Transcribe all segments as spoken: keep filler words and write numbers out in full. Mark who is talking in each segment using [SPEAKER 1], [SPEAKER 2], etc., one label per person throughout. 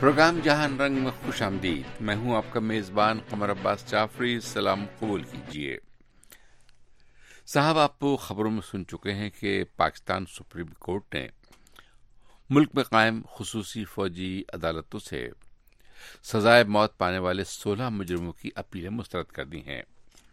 [SPEAKER 1] Programme جہان رنگ میں خوش آمدید. میں ہوں آپ کا میزبان قمر عباس جعفری. سلام قبول کیجیے. صاحب، آپ خبروں میں سن چکے ہیں کہ پاکستان سپریم کورٹ نے ملک میں قائم خصوصی فوجی عدالتوں سے سزائے موت پانے والے سولہ مجرموں کی اپیلیں مسترد کر دی ہیں.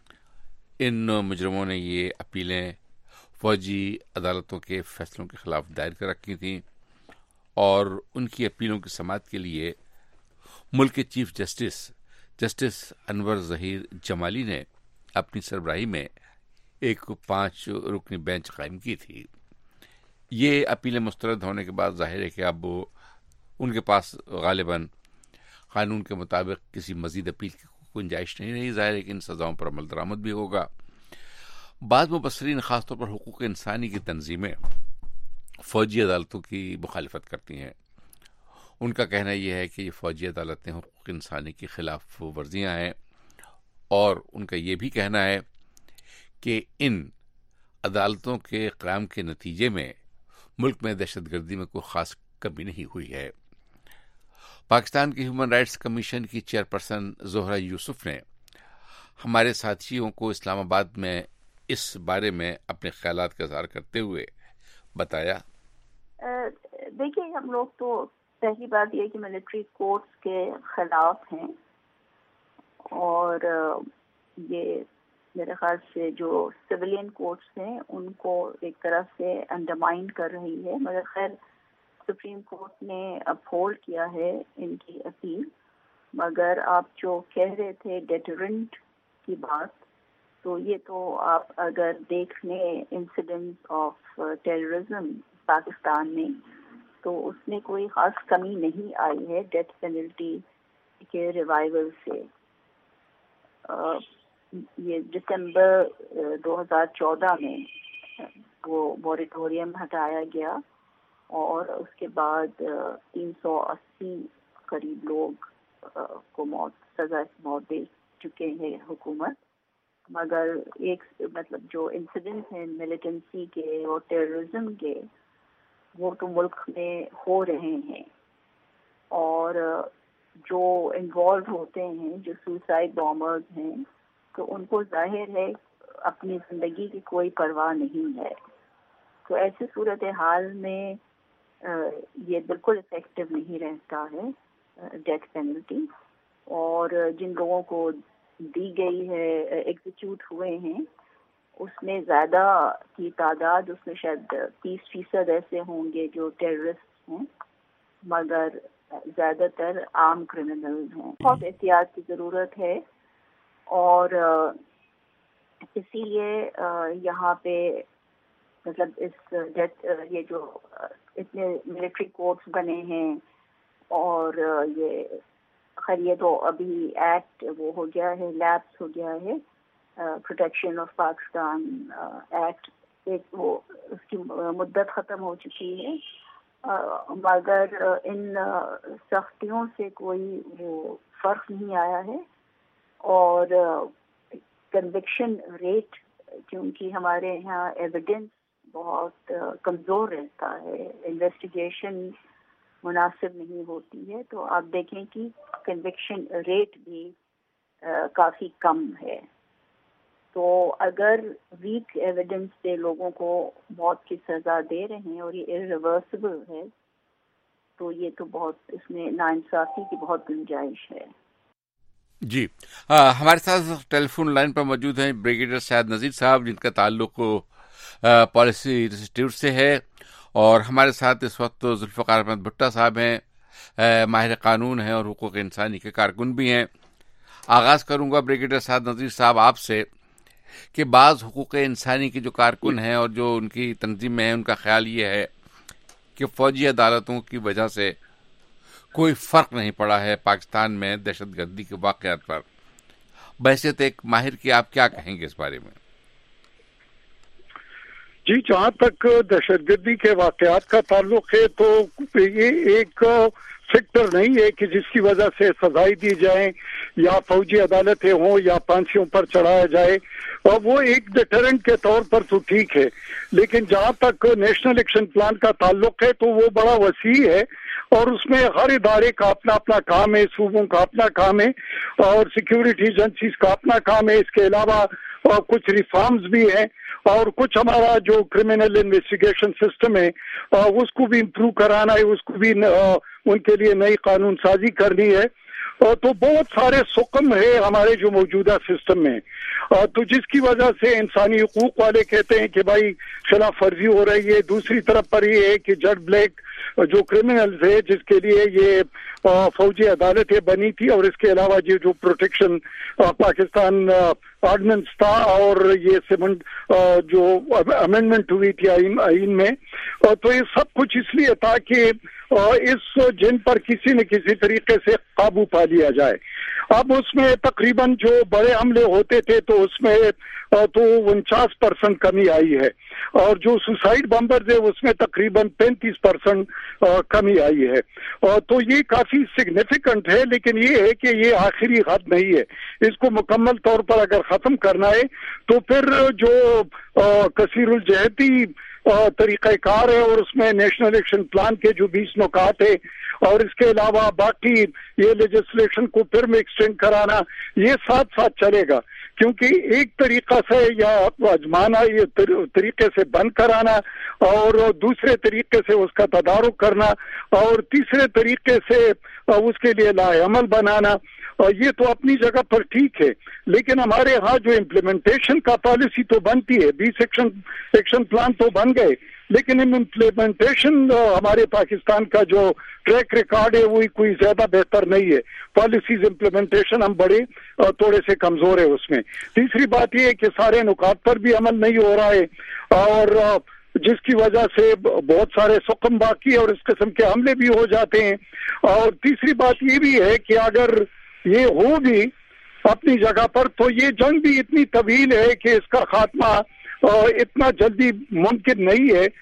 [SPEAKER 1] ان مجرموں نے یہ اپیلیں فوجی عدالتوں کے فیصلوں کے خلاف دائر کر رکھی تھیں اور ان کی اپیلوں کی سماعت کے لیے ملک کے chief justice justice Anwar Zaheer Jamali نے اپنی سربراہی میں ایک پانچ رکنی بینچ قائم کی تھی. یہ اپیلیں مسترد ہونے کے بعد ظاہر ہے کہ اب ان کے پاس غالباً قانون کے مطابق کسی مزید اپیل کی گنجائش نہیں رہی. ظاہر ہے کہ ان سزاؤں پر عمل درآمد بھی ہوگا. بعض مبصرین، خاص طور پر حقوق انسانی کی تنظیمیں، فوجی عدالتوں کی مخالفت کرتی ہیں. ان کا کہنا یہ ہے کہ یہ فوجی عدالتیں حقوق انسانی کی خلاف ورزیاں ہیں، اور ان کا یہ بھی کہنا ہے کہ ان عدالتوں کے قیام کے نتیجے میں ملک میں دہشت گردی میں کوئی خاص کمی نہیں ہوئی ہے. پاکستان کی ہیومن رائٹس کمیشن کی چیئرپرسن زہرہ یوسف نے ہمارے ساتھیوں کو اسلام آباد میں اس بارے میں اپنے خیالات کا اظہار کرتے ہوئے بتایا.
[SPEAKER 2] دیکھیے، ہم لوگ تو پہلی بات یہ کہ ملٹری کورٹس کے خلاف ہیں، اور یہ میرے خیال سے جو سویلین کورٹس ہیں ان کو ایک طرح سے انڈرمائن کر رہی ہے. مگر خیر، سپریم کورٹ نے اپہولڈ کیا ہے ان کی اپیل. مگر آپ جو کہہ رہے تھے ڈیٹرنٹ کی بات، تو یہ تو آپ اگر دیکھ لیں انسیڈنٹ آف ٹیررزم پاکستان میں، تو اس میں کوئی خاص کمی نہیں آئی ہے ڈیتھ پینلٹی کے ریوائول سے. یہ دسمبر دو ہزار چودہ میں وہ موریٹوریم ہٹایا گیا، اور اس کے بعد تین سو اسی قریب لوگ کو موت سزا موت دے چکے ہیں حکومت. مگر ایک مطلب جو انسیڈنٹ ہیں ملیٹنسی کے اور ٹیررزم کے، وہ تو ملک میں ہو رہے ہیں، اور جو انوالو ہوتے ہیں، جو سوسائڈ بامرز ہیں، تو ان کو ظاہر ہے اپنی زندگی کی کوئی پرواہ نہیں ہے. تو ایسی صورتحال میں یہ بالکل افیکٹو نہیں رہتا ہے ڈیتھ پینلٹی. اور جن لوگوں کو دی گئی ہے، ایگزیکیوٹ ہوئے ہیں، اس میں زیادہ کی تعداد، اس میں شاید تیس فیصد ایسے ہوں گے جو ٹیررسٹ ہیں، مگر زیادہ تر عام کرمنل ہیں. بہت احتیاط کی ضرورت ہے، اور اسی لیے یہاں پہ مطلب اس یہ جو اتنے ملٹری کورٹس بنے ہیں، اور یہ خیر یہ تو ابھی ایکٹ وہ ہو گیا ہے، لیپس ہو گیا ہے، پروٹیکشن آف پاکستان ایکٹ، ایک وہ اس کی مدت ختم ہو چکی ہے. مگر ان سختیوں سے کوئی وہ فرق نہیں آیا ہے. اور کنوکشن ریٹ، کیونکہ ہمارے یہاں ایویڈنس بہت کمزور رہتا ہے، انویسٹیگیشن مناسب نہیں ہوتی ہے، تو آپ دیکھیں کہ کنوکشن ریٹ بھی کافی کم ہے. تو اگر ویک ایویڈنس سے لوگوں کو موت کی سزا دے رہے ہیں اور یہ ارریورسبل ہے، تو یہ تو بہت اس میں ناانصافی کی بہت گنجائش ہے.
[SPEAKER 1] جی آ, ہمارے ساتھ ٹیلی فون لائن پر موجود ہیں بریگیڈیئر سعد نذیر صاحب، جن کا تعلق پالیسی انسٹیٹیوٹ سے ہے، اور ہمارے ساتھ اس وقت ذوالفقار احمد بھٹا صاحب ہیں، ماہر قانون ہیں اور حقوق انسانی کے کارکن بھی ہیں. آغاز کروں گا بریگیڈیئر سعد نذیر صاحب آپ سے کہ بعض حقوق انسانی کے جو کارکن ہیں اور جو ان کی تنظیم میں ہیں، ان کا خیال یہ ہے کہ فوجی عدالتوں کی وجہ سے کوئی فرق نہیں پڑا ہے پاکستان میں دہشت گردی کے واقعات پر. بحیثیت ایک ماہر کی آپ کیا کہیں گے اس بارے میں؟
[SPEAKER 3] جی، جہاں تک دہشت گردی کے واقعات کا تعلق ہے، تو یہ ایک فیکٹر نہیں ہے کہ جس کی وجہ سے سزائیں دی جائیں یا فوجی عدالتیں ہوں یا پھانسیوں پر چڑھایا جائے، اور وہ ایک ڈیٹرنٹ کے طور پر تو ٹھیک ہے. لیکن جہاں تک نیشنل ایکشن پلان کا تعلق ہے تو وہ بڑا وسیع ہے، اور اس میں ہر ادارے کا اپنا اپنا کام ہے, صوبوں کا اپنا کام ہے, اور سیکیورٹی ایجنسیز کا اپنا کام ہے. اس کے علاوہ کچھ ریفارمز بھی ہیں, اور کچھ ہمارا جو کرمنل انویسٹیگیشن سسٹم ہے اس کو بھی امپروو کرانا ہے, اس کو بھی ان کے لیے نئی قانون سازی کرنی ہے. تو بہت سارے سقم ہے ہمارے جو موجودہ سسٹم میں, تو جس کی وجہ سے انسانی حقوق والے کہتے ہیں کہ بھائی خلاف ورزی ہو رہی ہے. دوسری طرف پر یہ ہے کہ جج بلیک جو کرمنلز ہے جس کے لیے یہ فوجی عدالتیں بنی تھی, اور اس کے علاوہ یہ جو پروٹیکشن پاکستان آرڈیننس تھا اور یہ سیمنٹ جو امینڈمنٹ ہوئی تھی آئین میں, تو یہ سب کچھ اس لیے تھا کہ اس جن پر کسی نہ کسی طریقے سے قابو پا لیا جائے. اب اس میں تقریباً جو بڑے حملے ہوتے تھے تو اس میں تو انچاس پرسنٹ کمی آئی ہے, اور جو سوسائڈ بمبرز ہے اس میں تقریباً پینتیس پرسنٹ کمی آئی ہے. تو یہ کافی سگنیفیکنٹ ہے, لیکن یہ ہے کہ یہ آخری حد نہیں ہے. اس کو مکمل طور پر اگر ختم کرنا ہے تو پھر جو کثیر الجہتی طریقہ کار ہے, اور اس میں نیشنل ایکشن پلان کے جو بیس نکات ہے, اور اس کے علاوہ باقی یہ لیجسلیشن کو پھر میں ایکسٹینڈ کرانا, یہ ساتھ ساتھ چلے گا. کیونکہ ایک طریقہ سے یا اجمانا, یہ طریقے سے بند کرانا, اور دوسرے طریقے سے اس کا تدارک کرنا, اور تیسرے طریقے سے اس کے لیے لاعمل بنانا, یہ تو اپنی جگہ پر ٹھیک ہے. لیکن ہمارے ہاں جو امپلیمنٹیشن کا پالیسی تو بنتی ہے, بیس ایکشن ایکشن پلان تو بن گئے, لیکن امپلیمنٹیشن ہمارے پاکستان کا جو ٹریک ریکارڈ ہے وہی کوئی زیادہ بہتر نہیں ہے. پالیسیز امپلیمنٹیشن ہم بڑے تھوڑے سے کمزور ہے اس میں. تیسری بات یہ ہے کہ سارے نکات پر بھی عمل نہیں ہو رہا ہے, اور جس کی وجہ سے بہت سارے سقم باقی اور اس قسم کے حملے بھی ہو جاتے ہیں. اور تیسری بات یہ بھی ہے کہ اگر یہ ہو بھی اپنی جگہ پر تو یہ جنگ بھی اتنی طویل ہے کہ اس کا خاتمہ اتنا جلدی ممکن نہیں ہے.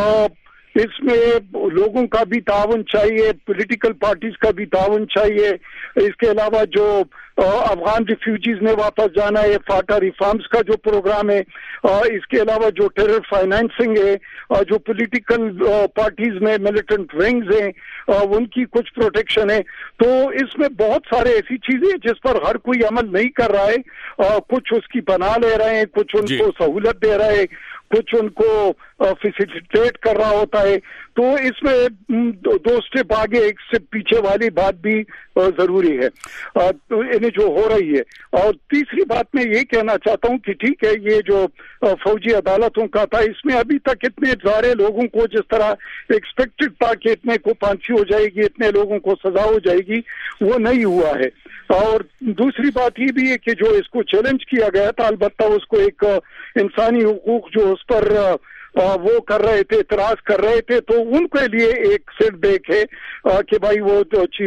[SPEAKER 3] اس میں لوگوں کا بھی تعاون چاہیے, پولیٹیکل پارٹیز کا بھی تعاون چاہیے. اس کے علاوہ جو افغان ریفیوجیز نے واپس جانا ہے, فاٹا ریفارمز کا جو پروگرام ہے, اس کے علاوہ جو ٹیرر فائنینسنگ ہے, جو پولیٹیکل پارٹیز میں ملیٹنٹ ونگز ہیں ان کی کچھ پروٹیکشن ہے. تو اس میں بہت سارے ایسی چیزیں جس پر ہر کوئی عمل نہیں کر رہا ہے. کچھ اس کی پناہ لے رہے ہیں, کچھ ان کو سہولت دے رہے ہیں, کچھ ان کو فیسیلیٹیٹ کر رہا ہوتا ہے. تو اس میں دو سٹیپ آگے ایک سٹیپ پیچھے والی بات بھی ضروری ہے انہیں جو ہو رہی ہے. اور تیسری بات میں یہ کہنا چاہتا ہوں کہ ٹھیک ہے یہ جو فوجی عدالتوں کا تھا, اس میں ابھی تک اتنے سارے لوگوں کو جس طرح ایکسپیکٹڈ تھا کہ اتنے کو پھانسی ہو جائے گی, اتنے لوگوں کو سزا ہو جائے گی, وہ نہیں ہوا ہے. اور دوسری بات یہ بھی ہے کہ جو اس کو چیلنج کیا گیا تھا, البتہ اس کو ایک انسانی حقوق جو اس پر وہ کر رہے تھے, اعتراض کر رہے تھے, تو ان کے لیے ایک سیٹ بیک ہے کہ بھائی وہ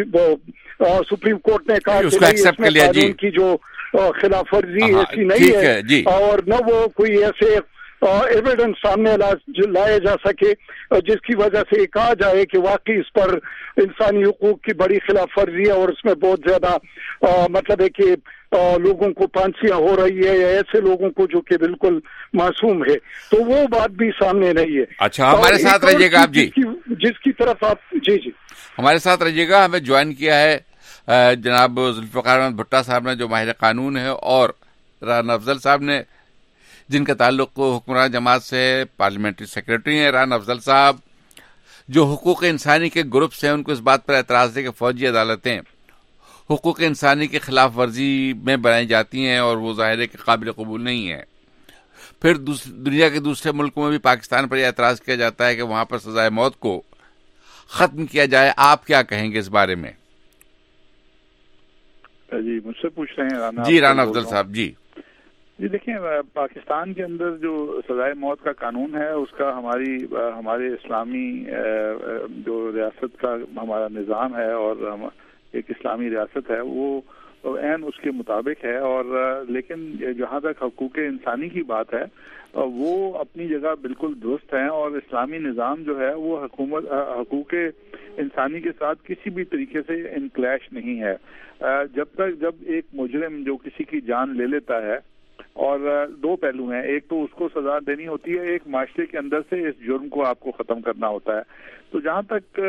[SPEAKER 3] سپریم کورٹ نے کہا کہ اس میں قانون کی جو خلاف ورزی ایسی نہیں ہے, اور نہ وہ کوئی ایسے ایویڈنس سامنے لائے جا سکے جس کی وجہ سے یہ کہا جائے کہ واقعی اس پر انسانی حقوق کی بڑی خلاف ورزی ہے, اور اس میں بہت زیادہ مطلب ہے کہ لوگوں کو پھانسیاں ہو رہی ہے, یا ایسے لوگوں کو جو کہ بالکل معصوم ہے. تو وہ بات بھی سامنے نہیں ہے.
[SPEAKER 1] اچھا, ہمارے ساتھ رہیے گا آپ جی,
[SPEAKER 3] جس کی طرف آپ جی جی
[SPEAKER 1] ہمارے ساتھ رہیے گا. ہمیں جوائن کیا ہے جناب ذوالفقار احمد بھٹا صاحب نے جو ماہر قانون ہے, اور رانا افضل صاحب نے جن کا تعلق حکمران جماعت سے, پارلیمنٹری سیکرٹری ہیں. رانا افضل صاحب جو حقوق انسانی کے گروپس ہیں ان کو اس بات پر اعتراض ہے کہ فوجی عدالتیں حقوق انسانی کی خلاف ورزی میں بنائی جاتی ہیں, اور وہ ظاہر ہے کہ قابل قبول نہیں ہے. پھر دنیا کے دوسرے ملکوں میں بھی پاکستان پر یہ اعتراض کیا جاتا ہے کہ وہاں پر سزائے موت کو ختم کیا جائے. آپ کیا کہیں گے اس بارے میں؟
[SPEAKER 4] جی مجھ سے پوچھ رہے ہیں رانا
[SPEAKER 1] جی رانا افضل صاحب. جی
[SPEAKER 4] جی دیکھیں, پاکستان کے اندر جو سزائے موت کا قانون ہے اس کا ہماری ہمارے اسلامی جو ریاست کا ہمارا نظام ہے, اور ایک اسلامی ریاست ہے, وہ عین اس کے مطابق ہے. اور لیکن جہاں تک حقوق انسانی کی بات ہے وہ اپنی جگہ بالکل درست ہیں, اور اسلامی نظام جو ہے وہ حکومت حقوق انسانی کے ساتھ کسی بھی طریقے سے انکلیش نہیں ہے. جب تک جب ایک مجرم جو کسی کی جان لے لیتا ہے اور دو پہلو ہیں، ایک تو اس کو سزا دینی ہوتی ہے، ایک معاشرے کے اندر سے اس جرم کو آپ کو ختم کرنا ہوتا ہے. تو جہاں تک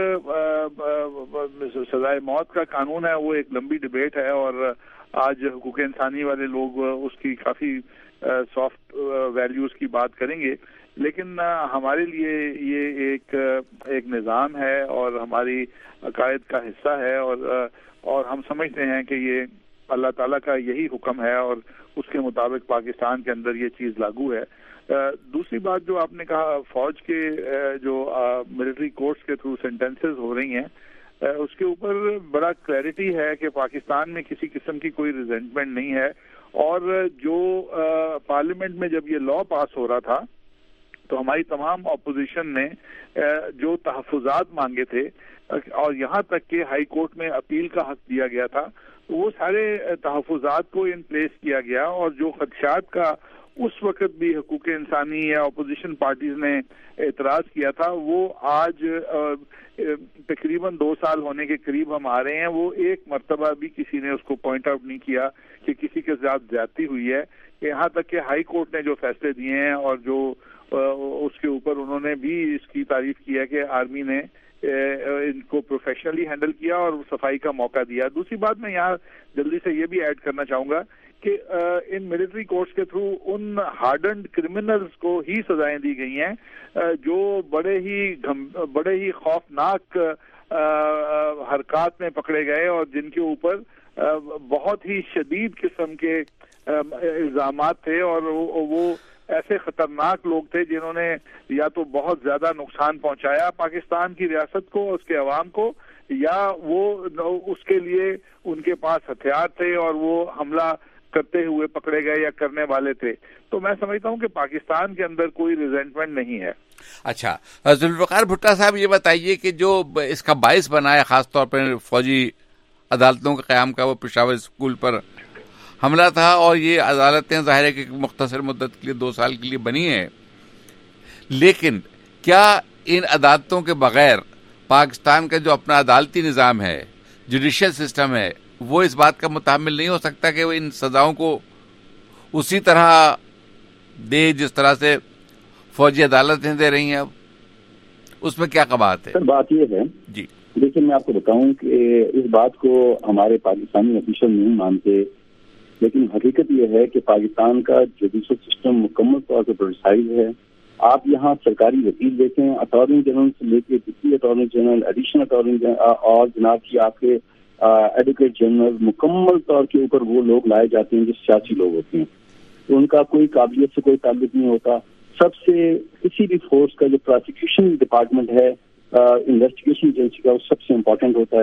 [SPEAKER 4] سزائے موت کا قانون ہے وہ ایک لمبی ڈبیٹ ہے، اور آج حقوق انسانی والے لوگ اس کی کافی سافٹ ویلیوز کی بات کریں گے، لیکن ہمارے لیے یہ ایک ایک نظام ہے اور ہماری عقائد کا حصہ ہے، اور اور ہم سمجھتے ہیں کہ یہ اللہ تعالیٰ کا یہی حکم ہے اور اس کے مطابق پاکستان کے اندر یہ چیز لاگو ہے. دوسری بات جو آپ نے کہا فوج کے جو ملٹری کورٹس کے تھرو سینٹنسز ہو رہی ہیں، اس کے اوپر بڑا کلیئرٹی ہے کہ پاکستان میں کسی قسم کی کوئی ریزنٹمنٹ نہیں ہے، اور جو پارلیمنٹ میں جب یہ لا پاس ہو رہا تھا تو ہماری تمام اپوزیشن نے جو تحفظات مانگے تھے اور یہاں تک کہ ہائی کورٹ میں اپیل کا حق دیا گیا تھا، وہ سارے تحفظات کو ان پلیس کیا گیا، اور جو خدشات کا اس وقت بھی حقوق انسانی یا اپوزیشن پارٹیز نے اعتراض کیا تھا، وہ آج تقریباً دو سال ہونے کے قریب ہم آ رہے ہیں، وہ ایک مرتبہ بھی کسی نے اس کو پوائنٹ آؤٹ نہیں کیا کہ کسی کے ساتھ زیادتی ہوئی ہے. یہاں تک کہ ہائی کورٹ نے جو فیصلے دیے ہیں اور جو اس کے اوپر انہوں نے بھی اس کی تعریف کی ہے کہ آرمی نے ان کو پروفیشنلی ہینڈل کیا اور صفائی کا موقع دیا. دوسری بات میں یہاں جلدی سے یہ بھی ایڈ کرنا چاہوں گا کہ ان ملٹری کورٹس کے تھرو ان ہارڈنڈ کرمنلز کو ہی سزائیں دی گئی ہیں جو بڑے ہی بڑے ہی خوفناک حرکات میں پکڑے گئے اور جن کے اوپر بہت ہی شدید قسم کے الزامات تھے، اور وہ ایسے خطرناک لوگ تھے جنہوں نے یا تو بہت زیادہ نقصان پہنچایا پاکستان کی ریاست کو، اس کے عوام کو، یا وہ اس کے لیے ان کے پاس ہتھیار تھے اور وہ حملہ کرتے ہوئے پکڑے گئے یا کرنے والے تھے. تو میں سمجھتا ہوں کہ پاکستان کے اندر کوئی ریزنٹمنٹ نہیں ہے.
[SPEAKER 1] اچھا ذوالفقار بھٹا صاحب، یہ بتائیے کہ جو اس کا باعث بنا ہے خاص طور پر فوجی عدالتوں کے قیام کا، وہ پشاور اسکول پر حملہ تھا، اور یہ عدالتیں ظاہر ہے کہ مختصر مدت کے لیے دو سال کے لیے بنی ہیں، لیکن کیا ان عدالتوں کے بغیر پاکستان کا جو اپنا عدالتی نظام ہے، جوڈیشل سسٹم ہے، وہ اس بات کا متحمل نہیں ہو سکتا کہ وہ ان سزاؤں کو اسی طرح دے جس طرح سے فوجی عدالتیں دے رہی ہیں؟ اب اس میں کیا قباحت ہے؟
[SPEAKER 5] سر بات یہ ہے جی دیکھیں، میں آپ کو بتاؤں کہ اس بات کو ہمارے پاکستانی آفیشل نہیں مانتے، لیکن حقیقت یہ ہے کہ پاکستان کا جوڈیشل سسٹم مکمل طور پر پروسائز ہے. آپ یہاں سرکاری وکیل دیکھیں، اٹارنی جنرل سے لے کے deputy attorney general, additional attorney general اور جناب کی آپ کے ایڈوکیٹ جنرل، مکمل طور کے اوپر وہ لوگ لائے جاتے ہیں جو سیاسی لوگ ہوتے ہیں. تو ان کا کوئی قابلیت سے کوئی تعلق نہیں ہوتا. سب سے کسی بھی فورس کا جو پروسیکیوشن ڈپارٹمنٹ ہے، انویسٹیگیشن ایجنسی کا، وہ سب سے امپورٹنٹ ہوتا ہے.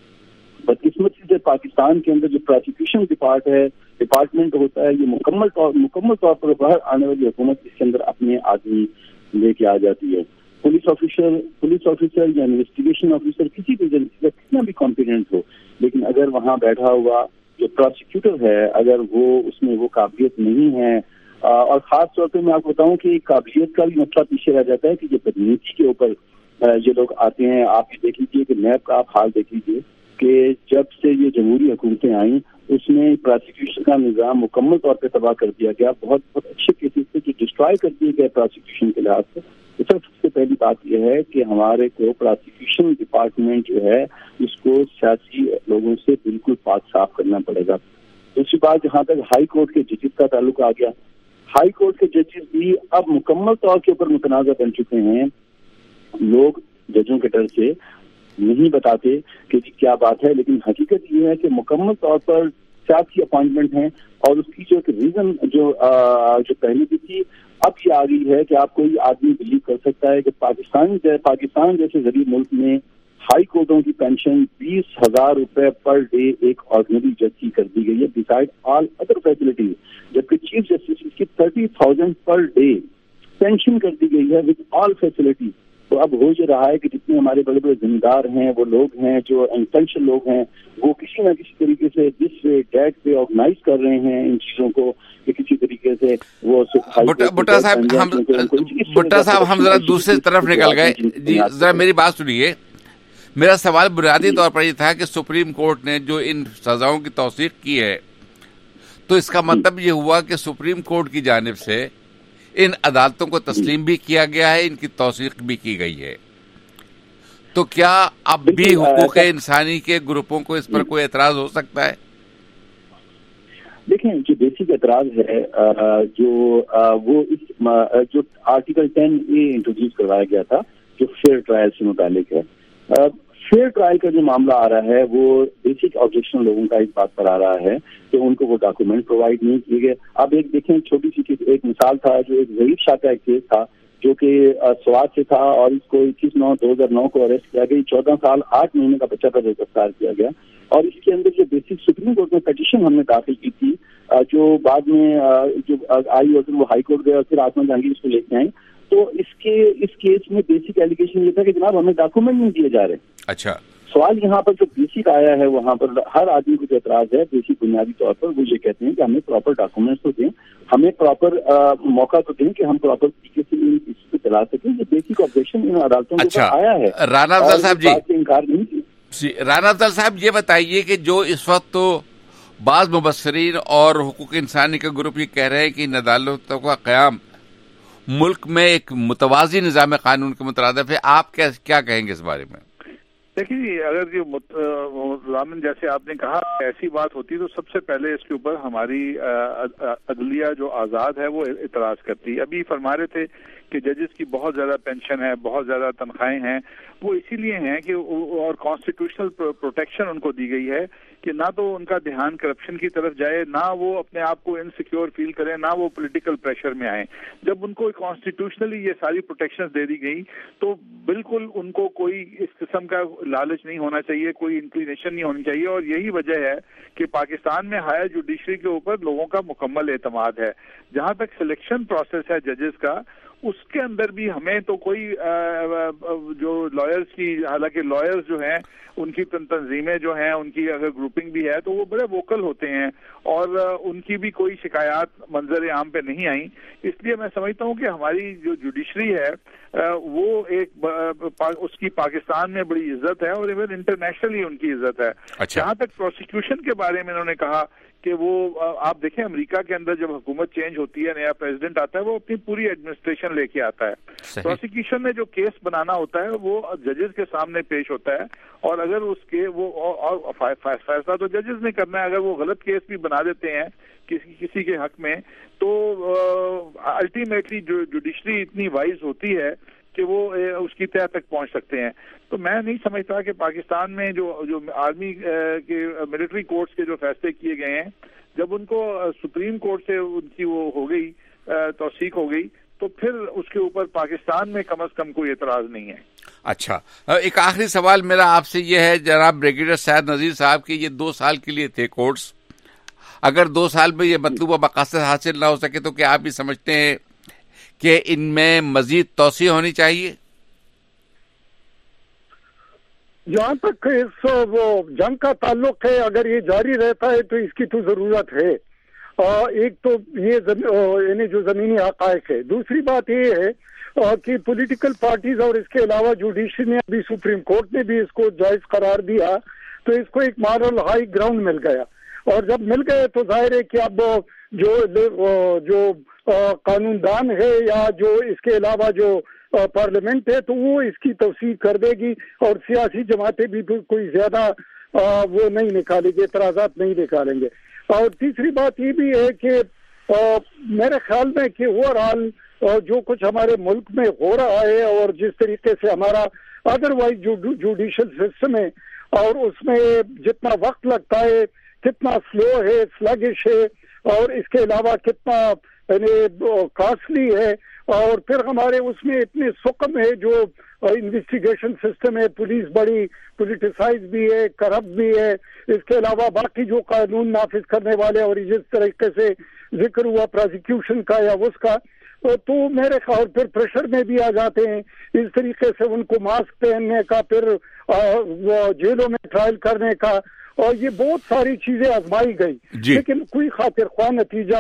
[SPEAKER 5] بدقسمتی سے پاکستان کے اندر جو پروسیکیوشن ڈپارٹ ہے ڈپارٹمنٹ ہوتا ہے، یہ مکمل طور مکمل طور پر باہر آنے والی حکومت اس کے اندر اپنے آدمی لے کے آ جاتی ہے. پولیس آفیسر پولیس آفیسر یا انویسٹیگیشن آفیسر کسی بھی ایجنسی کا کتنا بھی کمپیٹنٹ ہو، لیکن اگر وہاں بیٹھا ہوا جو پروسیکیوٹر ہے اگر وہ اس میں وہ قابلیت نہیں ہے، اور خاص طور پہ میں آپ کو بتاؤں کہ قابلیت کا بھی مسئلہ پیچھے رہ جاتا ہے کہ یہ بدنیتی کے اوپر یہ لوگ آتے ہیں. آپ یہ دیکھ لیجیے کہ نیب کا آپ حال دیکھ لیجیے کہ جب سے یہ جمہوری حکومتیں آئیں اس میں پروسیکیوشن کا نظام مکمل طور پہ تباہ کر دیا گیا. بہت بہت اچھے کیسز سے جو ڈسٹرائے کر دیے گئے پروسیکیوشن کے لحاظ سے. سب سے پہلی بات یہ ہے کہ ہمارے کو پروسیکیوشن ڈپارٹمنٹ جو ہے اس کو سیاسی لوگوں سے بالکل پاک صاف کرنا پڑے گا. دوسری بات، جہاں تک ہائی کورٹ کے ججز کا تعلق آ گیا، ہائی کورٹ کے ججز بھی اب مکمل طور کے اوپر متنازع بن چکے ہیں. لوگ ججوں کے ڈر سے نہیں بتاتے کہ جی کیا بات ہے، لیکن حقیقت یہ ہے کہ مکمل طور پر سیاسی اپوائنٹمنٹ ہیں، اور اس کی جو ریزن جو جو پہلے بھی تھی اب یہ آ گئی ہے کہ آپ کوئی آدمی بلیو کر سکتا ہے کہ پاکستان پاکستان جیسے غریب ملک میں ہائی کورٹوں کی پینشن بیس ہزار روپے پر ڈے ایک آرڈنری جج کی کر دی گئی ہے، ڈسائڈ آل ادر فیسلٹیز، جبکہ چیف جسٹس کی thirty thousand per day pension کر دی گئی ہے ود آل فیسلٹیز. تو اب ہو یہ رہا ہے کہ جتنے ہمارے بڑے بڑے ذمہ دار ہیں، وہ لوگ ہیں جو انٹینشن لوگ ہیں، وہ کسی نہ کسی طریقے سے جس ڈیٹ پہ آرگنائز کر رہے ہیں ان چیزوں کو کہ کسی طریقے سے وہ
[SPEAKER 1] بھٹا صاحب ہم بھٹا صاحب ہم ذرا دوسری طرف نکل گئے. جی ذرا میری بات سنیے. میرا سوال بنیادی طور پر یہ تھا کہ سپریم کورٹ نے جو ان سزاؤں کی توثیق کی ہے تو اس کا مطلب یہ ہوا کہ سپریم کورٹ کی جانب سے ان عدالتوں کو تسلیم بھی کیا گیا ہے, ان کی توثیق بھی کی گئی ہے. تو کیا اب بھی حقوق انسانی کے گروپوں کو اس پر کوئی اعتراض ہو سکتا ہے؟
[SPEAKER 5] دیکھیں, جو بیسک اعتراض ہے جو وہ اس جو آرٹیکل ٹین اے انٹروڈیوس کروایا گیا تھا جو فیئر ٹرائل سے متعلق ہے. فیئر ٹرائل کا جو معاملہ آ رہا ہے وہ بیسک آبجیکشن لوگوں کا اس بات پر آ رہا ہے کہ ان کو وہ ڈاکومنٹ پرووائڈ نہیں کیے گئے. اب ایک دیکھیں چھوٹی سی ایک مثال تھا, جو ایک ظریف شاہ کا ایک کیس تھا جو کہ سوات سے تھا اور اس کو اکیس نو دو ہزار نو کو اریسٹ کیا گیا. چودہ سال آٹھ مہینے کا بچہ پر گرفتار کیا گیا اور اس کے اندر جو بیسک سپریم کورٹ میں پٹیشن ہم نے داخل کی تھی جو بعد میں جو آئی اور وہ ہائی کورٹ گئے اور پھر آسمان جہانگیر اس کو لے کے آئیں, تو اس کے اس کیس میں بیسک ایلیگیشن یہ تھا کہ جناب ہمیں ڈاکومنٹ نہیں دیے جا رہے.
[SPEAKER 1] اچھا,
[SPEAKER 5] سوال یہاں پر جو بیسک آیا ہے وہاں پر ہر آدمی کو جو اعتراض ہے بیسک بنیادی طور پر وہ یہ کہتے ہیں کہ ہمیں پراپر ڈاکومنٹس تو دیں, ہمیں پراپر موقع تو دیں کہ ہم پراپر طریقے سے اس کو چلا سکیں. یہ بیسک آبجیکشن ان عدالتوں کو آیا ہے.
[SPEAKER 1] رانا افضل صاحب جی
[SPEAKER 5] انکار نہیں
[SPEAKER 1] جی رانا افضل صاحب یہ بتائیے کہ جو اس وقت تو بعض مبصرین اور حقوق انسانی کے گروپ یہ کہہ رہے ہیں کہ ان عدالتوں کا قیام ملک میں ایک متوازی نظام قانون کے مترادف ہے, آپ کیا کہیں گے اس بارے میں؟
[SPEAKER 4] دیکھیے, اگر یہ جیسے آپ نے کہا ایسی بات ہوتی تو سب سے پہلے اس کے اوپر ہماری عدلیہ جو آزاد ہے وہ اعتراض کرتی. ابھی فرما رہے تھے کہ ججز کی بہت زیادہ پینشن ہے, بہت زیادہ تنخواہیں ہیں, وہ اسی لیے ہیں کہ اور کانسٹیٹیوشنل پروٹیکشن ان کو دی گئی ہے کہ نہ تو ان کا دھیان کرپشن کی طرف جائے, نہ وہ اپنے آپ کو انسیکیور فیل کریں, نہ وہ پولیٹیکل پریشر میں آئیں. جب ان کو کانسٹیٹیوشنلی یہ ساری پروٹیکشن دے دی گئی تو بالکل ان کو کوئی اس قسم کا لالچ نہیں ہونا چاہیے, کوئی انکلینیشن نہیں ہونی چاہیے. اور یہی وجہ ہے کہ پاکستان میں ہائر جوڈیشری کے اوپر لوگوں کا مکمل اعتماد ہے. جہاں تک سلیکشن پروسیس ہے ججز کا, اس کے اندر بھی ہمیں تو کوئی جو لائرز کی, حالانکہ لائرز جو ہیں ان کی تنظیمیں جو ہیں ان کی اگر گروپنگ بھی ہے تو وہ بڑے ووکل ہوتے ہیں اور ان کی بھی کوئی شکایات منظر عام پہ نہیں آئیں. اس لیے میں سمجھتا ہوں کہ ہماری جو جوڈیشری ہے وہ ایک اس کی پاکستان میں بڑی عزت ہے اور ایون انٹرنیشنلی ان کی عزت ہے. جہاں تک پروسیکیوشن کے بارے میں انہوں نے کہا کہ وہ آپ دیکھیں امریکہ کے اندر جب حکومت چینج ہوتی ہے, نیا پریزیڈنٹ آتا ہے, وہ اپنی پوری ایڈمنسٹریشن لے کے آتا ہے. پروسیکیوشن میں جو کیس بنانا ہوتا ہے وہ ججز کے سامنے پیش ہوتا ہے اور اگر اس کے وہ اور فیصلہ تو ججز نے کرنا ہے. اگر وہ غلط کیس بھی بنا دیتے ہیں کسی کسی کے حق میں تو الٹیمیٹلی جو جوڈیشری اتنی وائز ہوتی ہے کہ وہ اس کی تہہ تک پہنچ سکتے ہیں. تو میں نہیں سمجھتا کہ پاکستان میں جو جو آرمی کے ملٹری کورٹس کے جو فیصلے کیے گئے ہیں, جب ان کو سپریم کورٹ سے ان کی وہ ہو گئی توثیق ہو گئی تو پھر اس کے اوپر پاکستان میں کم از کم کوئی اعتراض نہیں ہے.
[SPEAKER 1] اچھا, ایک آخری سوال میرا آپ سے یہ ہے جناب بریگیڈیئر سید نذیر صاحب کہ یہ دو سال کے لیے تھے کورٹس, اگر دو سال میں یہ مطلوبہ مقاصد حاصل نہ ہو سکے تو کیا آپ بھی سمجھتے ہیں کہ ان میں مزید توسیع ہونی چاہیے؟
[SPEAKER 3] جہاں تک اس وہ جنگ کا تعلق ہے, اگر یہ جاری رہتا ہے تو اس کی تو ضرورت ہے. ایک تو یہ یعنی جو زمینی حقائق ہے. دوسری بات یہ ہے کہ پولیٹیکل پارٹیز اور اس کے علاوہ جوڈیشری نے ابھی سپریم کورٹ نے بھی اس کو جائز قرار دیا تو اس کو ایک مارل ہائی گراؤنڈ مل گیا. اور جب مل گئے تو ظاہر ہے کہ اب جو جو قانون دان ہے یا جو اس کے علاوہ جو پارلیمنٹ ہے تو وہ اس کی توسیع کر دے گی اور سیاسی جماعتیں بھی کوئی زیادہ وہ نہیں نکالیں گے, اعتراضات نہیں نکالیں گے. اور تیسری بات یہ بھی ہے کہ میرے خیال میں کہ اوور آل جو کچھ ہمارے ملک میں ہو رہا ہے اور جس طریقے سے ہمارا ادروائز جو جوڈیشل سسٹم ہے اور اس میں جتنا وقت لگتا ہے, کتنا سلو ہے, سلگش ہے, اور اس کے علاوہ کتنا یعنی کاسٹلی ہے, اور پھر ہمارے اس میں اتنے سکم ہے جو انویسٹیگیشن سسٹم ہے, پولیس بڑی پولیٹیسائز بھی ہے, کرپٹ بھی ہے, اس کے علاوہ باقی جو قانون نافذ کرنے والے اور جس طریقے سے ذکر ہوا پروسیکیوشن کا یا اس کا, تو میرے خیال پھر پریشر میں بھی آ جاتے ہیں. اس طریقے سے ان کو ماسک پہننے کا, پھر جیلوں میں ٹرائل کرنے کا, اور یہ بہت ساری چیزیں آزمائی گئی, لیکن کوئی خاطر خواہ نتیجہ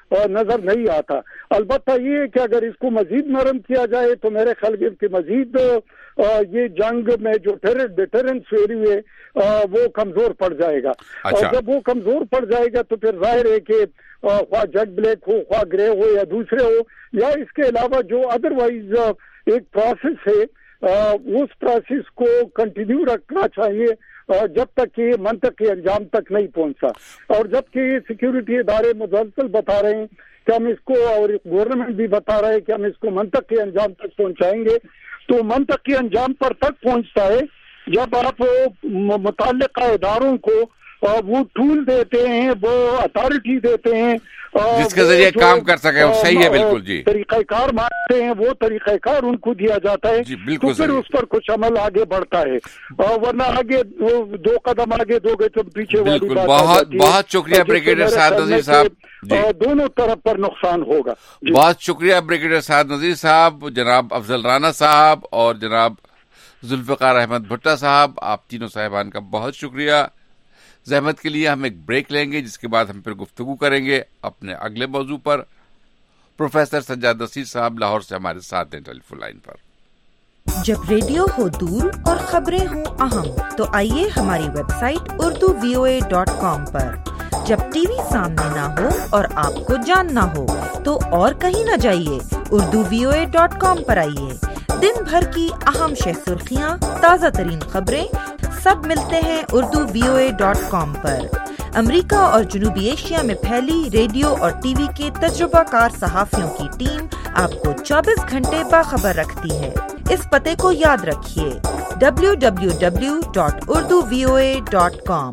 [SPEAKER 3] نظر نہیں آتا. البتہ یہ ہے کہ اگر اس کو مزید نرم کیا جائے تو میرے خیال کہ مزید یہ جنگ میں جو ڈیٹرنس ویلیو ہے وہ کمزور پڑ جائے گا. اور جب وہ کمزور پڑ جائے گا تو پھر ظاہر ہے کہ خواہ جیٹ بلیک ہو, خواہ گرے ہو یا دوسرے ہو, یا اس کے علاوہ جو ادروائز ایک پروسیس ہے اس پروسیس کو کنٹینیو رکھنا چاہیے جب تک کہ یہ منطقی انجام تک نہیں پہنچا. اور جب کہ یہ سیکیورٹی ادارے مسلسل بتا رہے ہیں کہ ہم اس کو, اور گورنمنٹ بھی بتا رہا ہے کہ ہم اس کو منطقی انجام تک پہنچائیں گے, تو منطقی انجام پر تک پہنچتا ہے جب آپ متعلقہ اداروں کو وہ ٹول دیتے ہیں, وہ اتھارٹی دیتے ہیں
[SPEAKER 1] جس کے ذریعے کام کر سکے. صحیح ہے, بالکل جی.
[SPEAKER 3] طریقہ کار مانگتے ہیں, وہ طریقہ کار ان کو دیا جاتا ہے
[SPEAKER 1] جی,
[SPEAKER 3] تو پھر اس پر کچھ عمل آگے بڑھتا ہے. ورنہ آگے دو قدم آگے دو گے تو پیچھے والی بات.
[SPEAKER 1] بہت بہت شکریہ بریگیڈیئر سعد نذیر صاحب.
[SPEAKER 3] دونوں طرف پر نقصان ہوگا.
[SPEAKER 1] بہت شکریہ بریگیڈیئر سعد نذیر صاحب, جناب افضل رانا صاحب اور جناب ذوالفقار احمد بھٹا صاحب. آپ تینوں صاحبان کا بہت شکریہ. زحمت کے لیے ہم ایک بریک لیں گے, جس کے بعد ہم پھر گفتگو کریں گے اپنے اگلے موضوع پر. پروفیسر سجاد نصیر صاحب لاہور سے ہمارے ساتھ ہیں ٹیلی فون لائن پر.
[SPEAKER 6] جب ریڈیو ہو دور اور خبریں ہوں اہم تو آئیے ہماری website Urdu V O A dot com پر. جب ٹی وی سامنے نہ ہو اور آپ کو جاننا ہو تو اور کہیں نہ جائیے, Urdu V O A dot com پر آئیے. دن بھر کی اہم شہ سرخیاں, تازہ ترین خبریں سب ملتے ہیں Urdu V O A dot com پر. امریکہ اور جنوبی ایشیا میں پھیلی ریڈیو اور ٹی وی کے تجربہ کار صحافیوں کی ٹیم آپ کو چوبیس گھنٹے باخبر رکھتی ہے. اس پتے کو یاد رکھیے, W W W dot Urdu V O A dot com.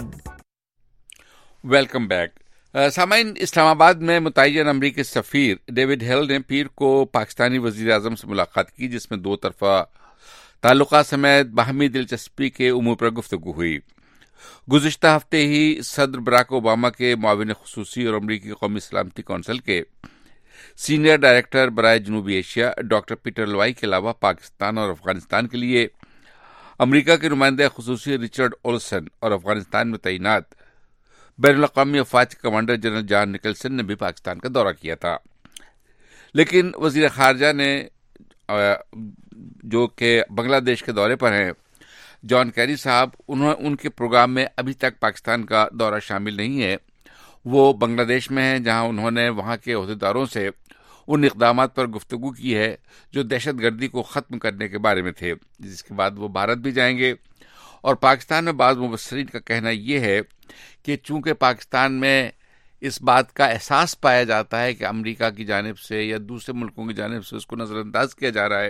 [SPEAKER 1] Welcome back. سامعین, اسلام آباد میں متعین امریکی سفیر ڈیوڈ ہیل نے پیر کو پاکستانی وزیر اعظم سے ملاقات کی, جس میں دو طرفہ تعلقات سمیت باہمی دلچسپی کے امور پر گفتگو ہوئی. گزشتہ ہفتے ہی صدر براک اوباما کے معاون خصوصی اور امریکی قومی سلامتی کونسل کے سینئر ڈائریکٹر برائے جنوبی ایشیا ڈاکٹر پیٹر لوائی کے علاوہ پاکستان اور افغانستان کے لیے امریکہ کے نمائندہ خصوصی رچرڈ اولسن اور افغانستان میں تعینات بین الاقوامی افواج کے کمانڈر جنرل جان نکلسن نے بھی پاکستان کا دورہ کیا تھا. لیکن وزیر خارجہ نے جو کہ بنگلہ دیش کے دورے پر ہیں, جان کیری صاحب, انہوں ان کے پروگرام میں ابھی تک پاکستان کا دورہ شامل نہیں ہے. وہ بنگلہ دیش میں ہیں, جہاں انہوں نے وہاں کے عہدیداروں سے ان اقدامات پر گفتگو کی ہے جو دہشت گردی کو ختم کرنے کے بارے میں تھے, جس کے بعد وہ بھارت بھی جائیں گے. اور پاکستان میں بعض مبصرین کا کہنا یہ ہے کہ چونکہ پاکستان میں اس بات کا احساس پایا جاتا ہے کہ امریکہ کی جانب سے یا دوسرے ملکوں کی جانب سے اس کو نظر انداز کیا جا رہا ہے,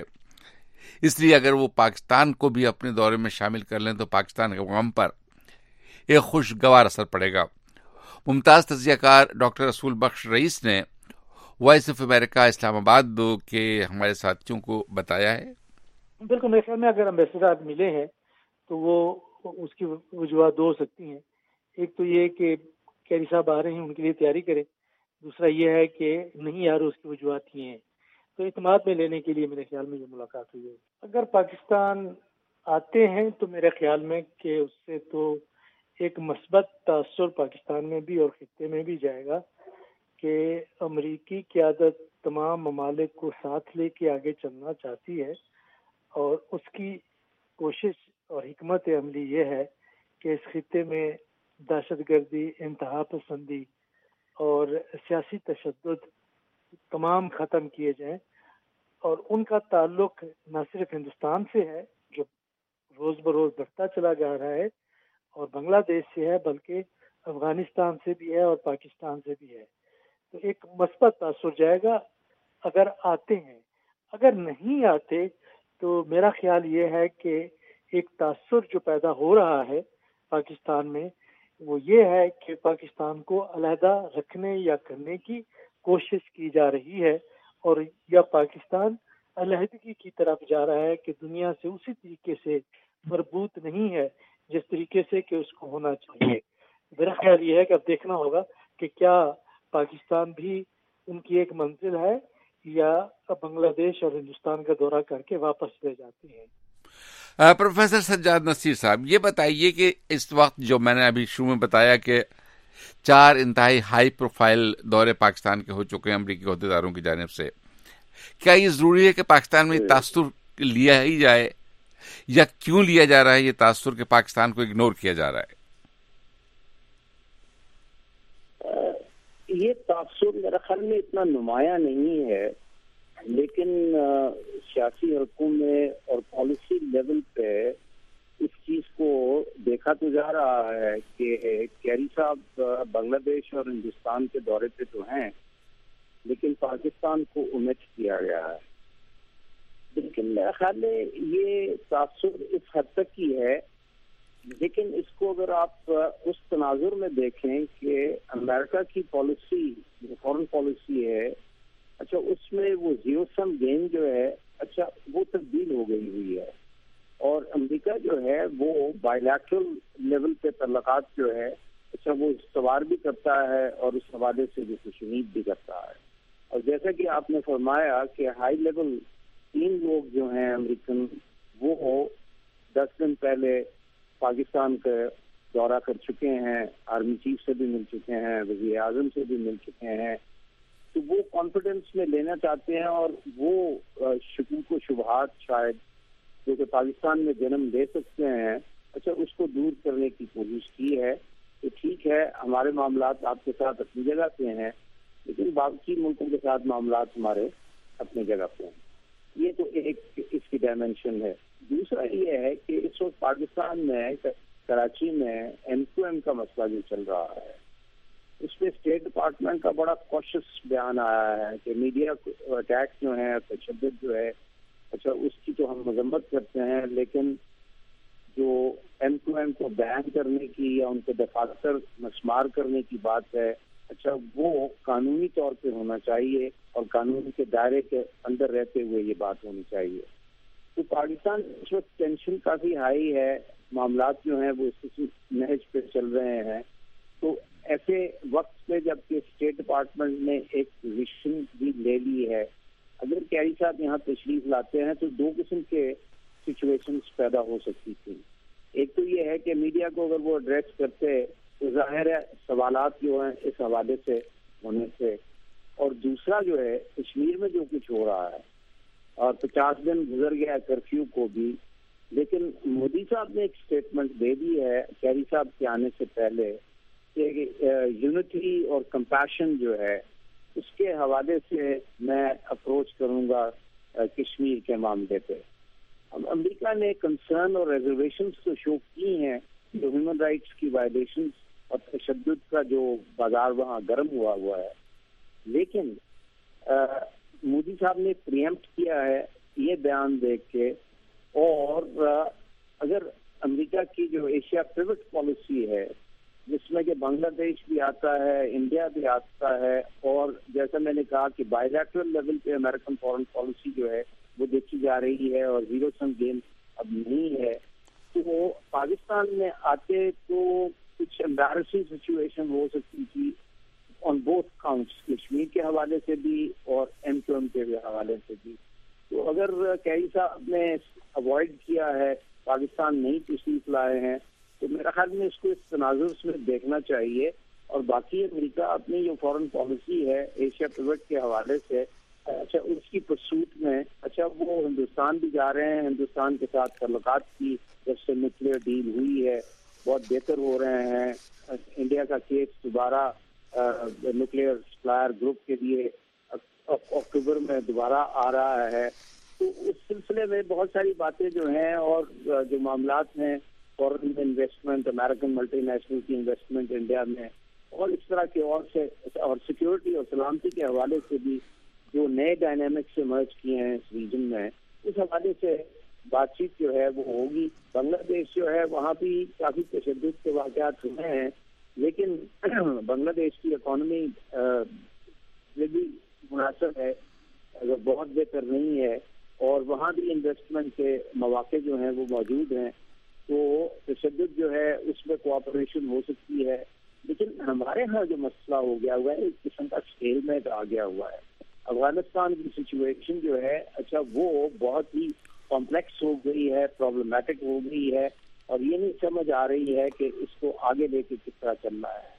[SPEAKER 1] اس لیے اگر وہ پاکستان کو بھی اپنے دورے میں شامل کر لیں تو پاکستان کے عوام پر ایک خوشگوار اثر پڑے گا. ممتاز تجزیہ کار ڈاکٹر رسول بخش رئیس نے وائس آف امریکہ اسلام آباد کے ہمارے ساتھیوں کو بتایا ہے.
[SPEAKER 7] بالکل, میرے خیال میں اگر امبیسڈر ملے ہیں تو وہ اس کی وجوہات دو ہو سکتی ہیں. ایک تو یہ کہ کیری صاحب آ رہے ہیں, ان کے لیے تیاری کریں. دوسرا یہ ہے کہ نہیں آ رہے, اس کی وجوہات یہ ہیں. تو اعتماد میں لینے کے لیے میرے خیال میں یہ ملاقات ہوئی ہے. اگر پاکستان آتے ہیں تو میرے خیال میں کہ اس سے تو ایک مثبت تاثر پاکستان میں بھی اور خطے میں بھی جائے گا کہ امریکی قیادت تمام ممالک کو ساتھ لے کے آگے چلنا چاہتی ہے, اور اس کی کوشش اور حکمت عملی یہ ہے کہ اس خطے میں دہشت گردی, انتہا پسندی اور سیاسی تشدد تمام ختم کیے جائیں. اور ان کا تعلق نہ صرف ہندوستان سے ہے جو روز بروز بڑھتا چلا جا رہا ہے اور بنگلہ دیش سے ہے, بلکہ افغانستان سے بھی ہے اور پاکستان سے بھی ہے. تو ایک مثبت تاثر جائے گا اگر آتے ہیں. اگر نہیں آتے تو میرا خیال یہ ہے کہ ایک تاثر جو پیدا ہو رہا ہے پاکستان میں وہ یہ ہے کہ پاکستان کو علیحدہ رکھنے یا کرنے کی کوشش کی جا رہی ہے, اور یا پاکستان علیحدگی کی طرف جا رہا ہے کہ دنیا سے اسی طریقے سے مربوط نہیں ہے جس طریقے سے کہ اس کو ہونا چاہیے. میرا خیال یہ ہے کہ اب دیکھنا ہوگا کہ کیا پاکستان بھی ان کی ایک منزل ہے یا بنگلہ دیش اور ہندوستان کا دورہ کر کے واپس لے جاتے ہیں.
[SPEAKER 1] پروفیسر سجاد نصیر صاحب, یہ بتائیے کہ اس وقت جو میں نے ابھی شروع میں بتایا کہ چار انتہائی ہائی پروفائل دورے پاکستان کے ہو چکے ہیں امریکی عہدیداروں کی جانب سے. کیا یہ ضروری ہے کہ پاکستان میں تاثر لیا ہی جائے، یا کیوں لیا جا رہا ہے یہ تاثر کہ پاکستان کو اگنور کیا جا رہا ہے؟
[SPEAKER 8] یہ تاثر میرے خیال میں اتنا نمایاں نہیں ہے، لیکن سیاسی حلقوں میں اور پالیسی لیول پہ اس چیز کو دیکھا تو جا رہا ہے کہ کیری صاحب بنگلہ دیش اور ہندوستان کے دورے پہ تو ہیں، لیکن پاکستان کو اومٹ کیا گیا ہے. لیکن میرا خیال ہے یہ تاثر اس حد تک ہی ہے، لیکن اس کو اگر آپ اس تناظر میں دیکھیں کہ امریکہ کی پالیسی جو فورن پالیسی ہے، اچھا اس میں وہ زیرو سم گیم جو ہے اچھا وہ تبدیل ہو گئی ہوئی ہے، اور امریکہ جو ہے وہ بائی لیٹرل لیول پہ تعلقات جو ہے اچھا وہ استوار بھی کرتا ہے اور اس حوالے سے جو خوشنید بھی کرتا ہے. اور جیسا کہ آپ نے فرمایا کہ ہائی لیول تین لوگ جو ہیں امریکن وہ دس دن پہلے پاکستان کا دورہ کر چکے ہیں، آرمی چیف سے بھی مل چکے ہیں، وزیر اعظم سے بھی مل چکے ہیں، تو وہ کانفیڈنس میں لینا چاہتے ہیں اور وہ شکوک و شبہات شاید جو کہ پاکستان میں جنم دے سکتے ہیں اچھا اس کو دور کرنے کی کوشش کی ہے. تو ٹھیک ہے، ہمارے معاملات آپ کے ساتھ اپنی جگہ پہ ہیں، لیکن باقی ملکوں کے ساتھ معاملات ہمارے اپنی جگہ پہ ہیں. یہ تو ایک اس کی ڈائمینشن ہے. دوسرا یہ ہے کہ اس وقت پاکستان میں کراچی میں ایم کیو ایم کا مسئلہ جو چل رہا ہے اس میں اسٹیٹ ڈپارٹمنٹ کا بڑا کوشش بیان آیا ہے کہ میڈیا اٹیک جو ہیں، تشدد جو ہے اچھا اس کی تو ہم مذمت کرتے ہیں، لیکن جو ایم کیو ایم کو بین کرنے کی یا ان کے دفاتر مسمار کرنے کی بات ہے اچھا وہ قانونی طور پہ ہونا چاہیے اور قانون کے دائرے کے اندر رہتے ہوئے یہ بات ہونی چاہیے. تو پاکستان اس وقت ٹینشن کافی ہائی ہے، معاملات جو ہیں وہ اس نہج پہ چل رہے ہیں. تو ایسے وقت میں جب کہ اسٹیٹ ڈپارٹمنٹ نے ایک پوزیشن بھی لے لی ہے، اگر کیری صاحب یہاں تشریف لاتے ہیں تو دو قسم کے سچویشنز پیدا ہو سکتی تھی. ایک تو یہ ہے کہ میڈیا کو اگر وہ ایڈریس کرتے تو ظاہر ہے سوالات جو ہیں اس حوالے سے ہونے سے، اور دوسرا جو ہے کشمیر میں جو کچھ ہو رہا ہے اور پچاس دن گزر گیا کرفیو کو بھی، لیکن مودی صاحب نے ایک اسٹیٹمنٹ دے دی ہے کیری صاحب کے آنے سے پہلے کہ یونٹی اور کمپیشن جو ہے اس کے حوالے سے میں اپروچ کروں گا کشمیر کے معاملے پہ. اب امریکہ نے کنسرن اور ریزرویشنز تو شو کی ہیں جو ہیومن رائٹس کی وائلیشنز اور تشدد کا جو بازار وہاں گرم ہوا ہوا ہے، لیکن مودی صاحب نے پریمپٹ کیا ہے یہ بیان دیکھ کے، اور اگر امریکہ کی جو ایشیا پیوٹ پالیسی ہے جس میں کہ بنگلہ دیش بھی آتا ہے، انڈیا بھی آتا ہے، اور جیسا میں نے کہا کہ بائی لیٹرل لیول پہ امریکن فورن پالیسی جو ہے وہ دیکھی جا رہی ہے اور زیرو سم گیم اب نہیں ہے، تو پاکستان میں آتے تو کچھ امبیرسنگ سچویشن ہو سکتی تھی آن بوتھ کاؤنٹس، کشمیر کے حوالے سے بھی اور ایم کیو ایم کے حوالے سے بھی. تو اگر کیری صاحب نے اوائڈ کیا ہے، پاکستان نہیں تشریف لائے ہیں، تو میرا خیال میں اس کو اس تناظر میں دیکھنا چاہیے. اور باقی امریکہ اپنی جو فورن پالیسی ہے ایشیا پیوٹ کے حوالے سے اچھا اس کی پرسوٹ میں اچھا وہ ہندوستان بھی جا رہے ہیں، ہندوستان کے ساتھ تعلقات کی جب سے نیوکلیئر ڈیل ہوئی ہے بہت بہتر ہو رہے ہیں. انڈیا کا کیس دوبارہ نیوکلیئر سپلائر گروپ کے لیے اکتوبر میں دوبارہ آ رہا ہے. تو اس سلسلے میں بہت ساری باتیں جو ہیں اور جو معاملات ہیں، foreign investment, American multi national کی انویسٹمنٹ انڈیا میں، اور اس طرح کے اور سے اور سیکیورٹی اور سلامتی کے حوالے سے بھی جو نئے ڈائنامکس سے مرج کیے ہیں اس ریجن میں، اس حوالے سے بات چیت جو ہے وہ ہوگی. بنگلہ دیش جو ہے وہاں بھی کافی تشدد کے واقعات ہوئے ہیں، لیکن بنگلہ دیش کی اکانومی یہ بھی مناسب ہے، بہت بہتر نہیں ہے، اور وہاں بھی انویسٹمنٹ کے مواقع جو ہیں وہ موجود ہیں. تو تشدد جو ہے اس میں کوآپریشن ہو سکتی ہے، لیکن ہمارے ہاں جو مسئلہ ہو گیا ہوا ہے ایک قسم کا اسکیل میں آ گیا ہوا ہے. افغانستان کی سچویشن جو ہے اچھا وہ بہت ہی کمپلیکس ہو گئی ہے، پرابلمٹک ہو گئی ہے، اور یہ نہیں سمجھ آ رہی ہے کہ اس کو آگے لے کے کس طرح چلنا ہے.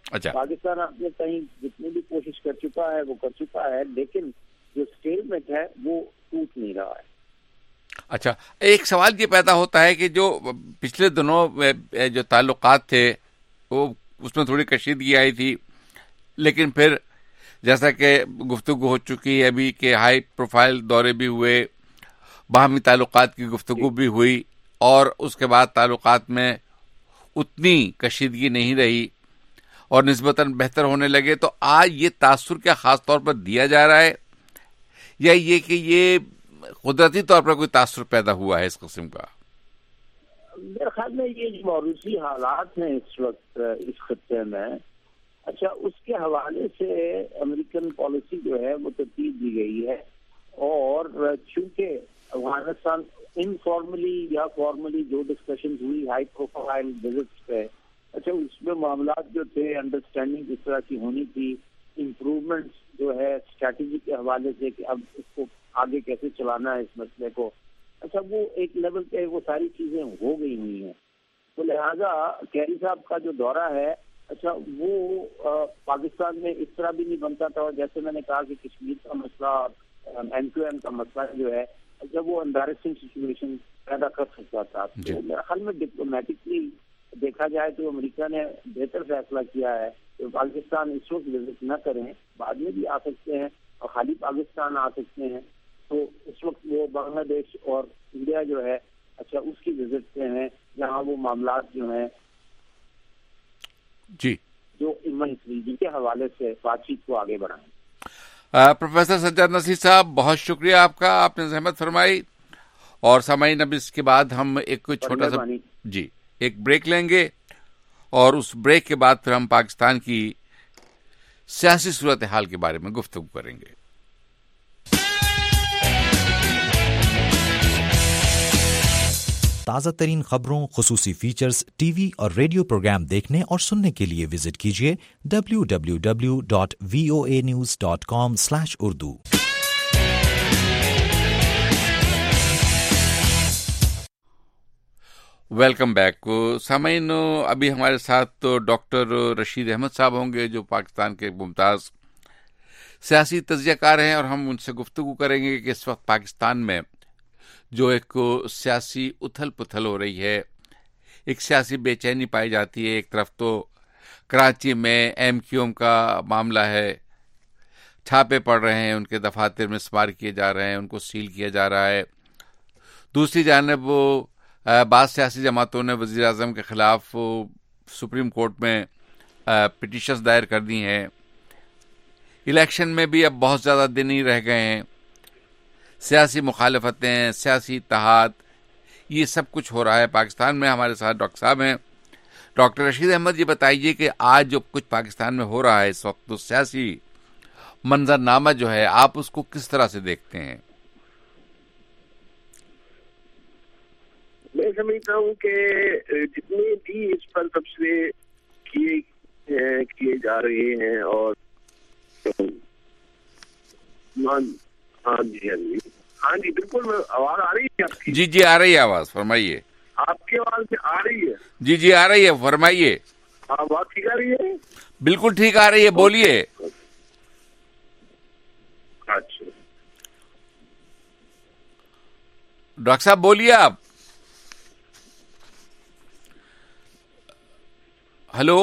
[SPEAKER 8] اچھا پاکستان اپنے کہیں جتنی بھی کوشش کر چکا ہے وہ کر چکا ہے، لیکن جو اسٹیٹمنٹ ہے وہ ٹوٹ نہیں رہا ہے.
[SPEAKER 1] اچھا، ایک سوال یہ پیدا ہوتا ہے کہ جو پچھلے دنوں جو تعلقات تھے وہ اس میں تھوڑی کشیدگی آئی تھی، لیکن پھر جیسا کہ گفتگو ہو چکی ہے ابھی کہ ہائی پروفائل دورے بھی ہوئے، باہمی تعلقات کی گفتگو بھی ہوئی، اور اس کے بعد تعلقات میں اتنی کشیدگی نہیں رہی اور نسبتاً بہتر ہونے لگے. تو آج یہ تاثر کیا خاص طور پر دیا جا رہا ہے، یا یہ کہ یہ قدرتی طور پر کوئی تاثر پیدا ہوا ہے اس قسم کا؟
[SPEAKER 8] میرے خیال میں یہ جو موروثی حالات ہیں اس وقت اس خطے میں، اچھا اس کے حوالے سے امریکن پالیسی جو ہے وہ ترتیب دی گئی ہے. اور چونکہ افغانستان انفارملی یا فارملی جو ڈسکشنز ہوئی ہائی پروفائل وزٹس پہ، اچھا اس میں معاملات جو تھے انڈرسٹینڈنگ جس طرح کی ہونی تھی، امپروومنٹس جو ہے اسٹریٹجی کے حوالے سے کہ اب اس کو آگے کیسے چلانا ہے اس مسئلے کو، اچھا وہ ایک لیول پہ وہ ساری چیزیں ہو گئی ہوئی ہیں. تو لہٰذا کیری صاحب کا جو دورہ ہے، اچھا وہ پاکستان میں اس طرح بھی نہیں بنتا تھا. جیسے میں نے کہا کہ کشمیر کا مسئلہ، ایم کیو ایم کا مسئلہ جو ہے، اچھا وہ امبیرسنگ سچویشن پیدا کر سکتا تھا. تو میرے خیال میں ڈپلومیٹکلی دیکھا جائے تو امریکہ نے بہتر فیصلہ کیا ہے کہ پاکستان اس وقت وزٹ نہ کریں، بعد میں بھی آ سکتے ہیں اور خالی پاکستان آ سکتے ہیں. تو اس وقت وہ بنگلہ دیش اور انڈیا جو ہے اچھا اس کی وزٹ پہ ہیں، جہاں وہ معاملات جو ہیں
[SPEAKER 1] جی
[SPEAKER 8] جو ایمنسری کے حوالے سے بات چیت کو آگے بڑھائیں.
[SPEAKER 1] پروفیسر سجاد نصیر صاحب، بہت شکریہ آپ کا، آپ نے زحمت فرمائی. اور سامعین اب اس کے بعد ہم ایک چھوٹا سا جی ایک بریک لیں گے، اور اس بریک کے بعد پھر ہم پاکستان کی سیاسی صورتحال کے بارے میں گفتگو کریں گے.
[SPEAKER 9] تازہ ترین خبروں، خصوصی فیچرز، ٹی وی اور ریڈیو پروگرام دیکھنے اور سننے کے لیے وزٹ کیجیے W W W dot V O A news dot com slash Urdu.
[SPEAKER 1] Welcome back. سامعین، ابھی ہمارے ساتھ تو ڈاکٹر رشید احمد صاحب ہوں گے جو پاکستان کے ممتاز سیاسی تجزیہ کار ہیں، اور ہم ان سے گفتگو کریں گے کہ اس وقت پاکستان میں جو ایک سیاسی اتھل پتھل ہو رہی ہے، ایک سیاسی بے چینی پائی جاتی ہے. ایک طرف تو کراچی میں ایم کیو ایم کا معاملہ ہے، چھاپے پڑ رہے ہیں، ان کے دفاتر میں سمار کیے جا رہے ہیں، ان کو سیل کیا جا رہا ہے. دوسری جانب وہ بعض سیاسی جماعتوں نے وزیر اعظم کے خلاف سپریم کورٹ میں پٹیشنز دائر کر دی ہیں. الیکشن میں بھی اب بہت زیادہ دن ہی رہ گئے ہیں. سیاسی مخالفتیں، سیاسی اتحاد، یہ سب کچھ ہو رہا ہے پاکستان میں. ہمارے ساتھ ڈاکٹر صاحب ہیں. ڈاکٹر رشید احمد، یہ بتائیے کہ آج جو کچھ پاکستان میں ہو رہا ہے اس وقت، تو سیاسی منظرنامہ جو ہے آپ اس کو کس طرح سے دیکھتے ہیں؟
[SPEAKER 10] میں سمجھتا ہوں کہ جتنے بھی اس پر تبصرے کیے کیے جا رہے ہیں، اور ہاں جی ہاں جی ہاں جی بالکل، آواز آ رہی ہے آپ کی؟
[SPEAKER 1] جی جی آ رہی ہے آواز، فرمائیے.
[SPEAKER 10] آپ کی آواز آ رہی ہے؟
[SPEAKER 1] جی جی آ رہی ہے، فرمائیے.
[SPEAKER 10] آواز ٹھیک آ رہی ہے؟
[SPEAKER 1] بالکل ٹھیک آ رہی ہے، بولیے.
[SPEAKER 10] اچھا
[SPEAKER 1] ڈاکٹر صاحب بولیے آپ. ہلو،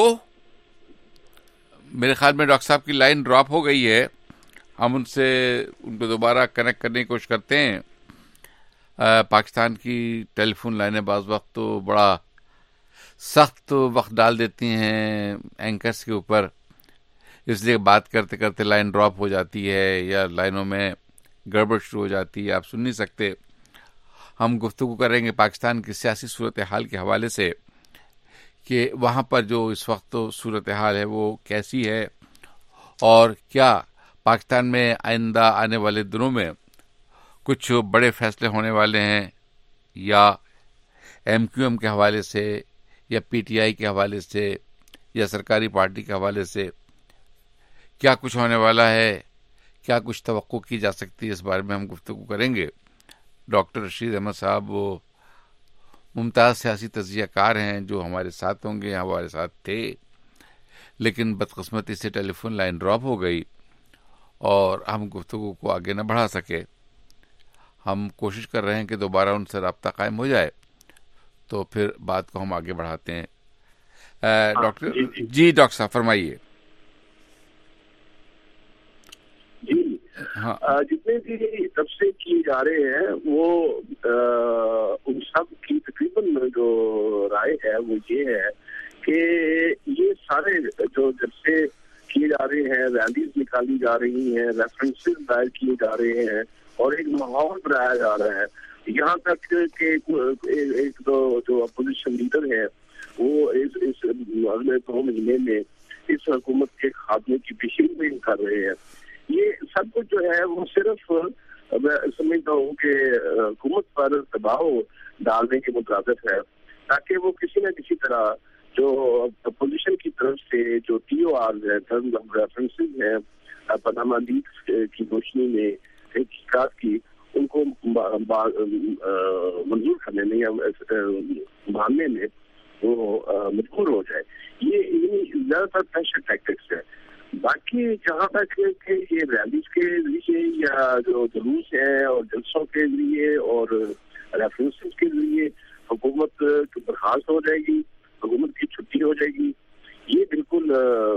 [SPEAKER 1] میرے خیال میں ڈاکٹر صاحب کی لائن ڈراپ ہو گئی ہے. ہم ان سے ان کو دوبارہ کنیکٹ کرنے کی کوشش کرتے ہیں. آ, پاکستان کی ٹیلی فون لائنیں بعض وقت تو بڑا سخت وقت ڈال دیتی ہیں اینکرز کے اوپر، اس لیے بات کرتے کرتے لائن ڈراپ ہو جاتی ہے یا لائنوں میں گڑبڑ شروع ہو جاتی ہے، آپ سن نہیں سکتے. ہم گفتگو کریں گے پاکستان کی سیاسی صورتحال کے حوالے سے کہ وہاں پر جو اس وقت صورتحال ہے وہ کیسی ہے، اور کیا پاکستان میں آئندہ آنے والے دنوں میں کچھ بڑے فیصلے ہونے والے ہیں، یا ایم کیو ایم کے حوالے سے، یا پی ٹی آئی کے حوالے سے، یا سرکاری پارٹی کے حوالے سے کیا کچھ ہونے والا ہے، کیا کچھ توقع کی جا سکتی ہے، اس بارے میں ہم گفتگو کریں گے. ڈاکٹر رشید احمد صاحب وہ ممتاز سیاسی تجزیہ کار ہیں جو ہمارے ساتھ ہوں گے، ہمارے ساتھ تھے، لیکن بدقسمتی سے ٹیلی فون لائن ڈراپ ہو گئی اور ہم گفتگو کو آگے نہ بڑھا سکے. ہم کوشش کر رہے ہیں کہ دوبارہ ان سے رابطہ قائم ہو جائے تو پھر بات کو ہم آگے بڑھاتے ہیں. ڈاکٹر جی ڈاکٹر صاحب فرمائیے.
[SPEAKER 10] جی ہاں, جتنے بھی تبصرے کیے جا رہے ہیں وہ ان سب کی تقریباً جو رائے ہے وہ یہ ہے کہ یہ سارے جو جب سے کیے جا رہے ہیں, ریلیز نکالی جا رہی ہیں, ریفرنسز دائر کیے جا رہے ہیں اور ایک ماحول بنایا جا رہا ہے, یہاں تک کہ ایک دو جو اپوزیشن لیڈر ہیں وہ اس اس اگلے دو مہینے میں اس حکومت کے خاتمے کی پیشین کر رہے ہیں. یہ سب کچھ جو ہے وہ صرف میں سمجھتا ہوں کہ حکومت پر دباؤ ڈالنے کے مترادف ہے تاکہ وہ کسی نہ کسی طرح جو اپوزیشن کی طرف سے جو ٹی او آر ہے, ٹرمز آف ریفرنسز ہیں پاناما لیکس کی روشنی میں تحقیقات کی, ان کو منظور کرنے میں یا ماننے میں وہ مجبور ہو جائے. یہ زیادہ تر پریشر ٹیکٹکس ہے. باقی جہاں تک کہ یہ ریلیز کے ذریعے یا جو جلوس ہیں اور جلسوں کے ذریعے اور ریفرنسز کے ذریعے حکومت برخاست ہو جائے گی, حکومت کی چھٹی ہو جائے گی, یہ بالکل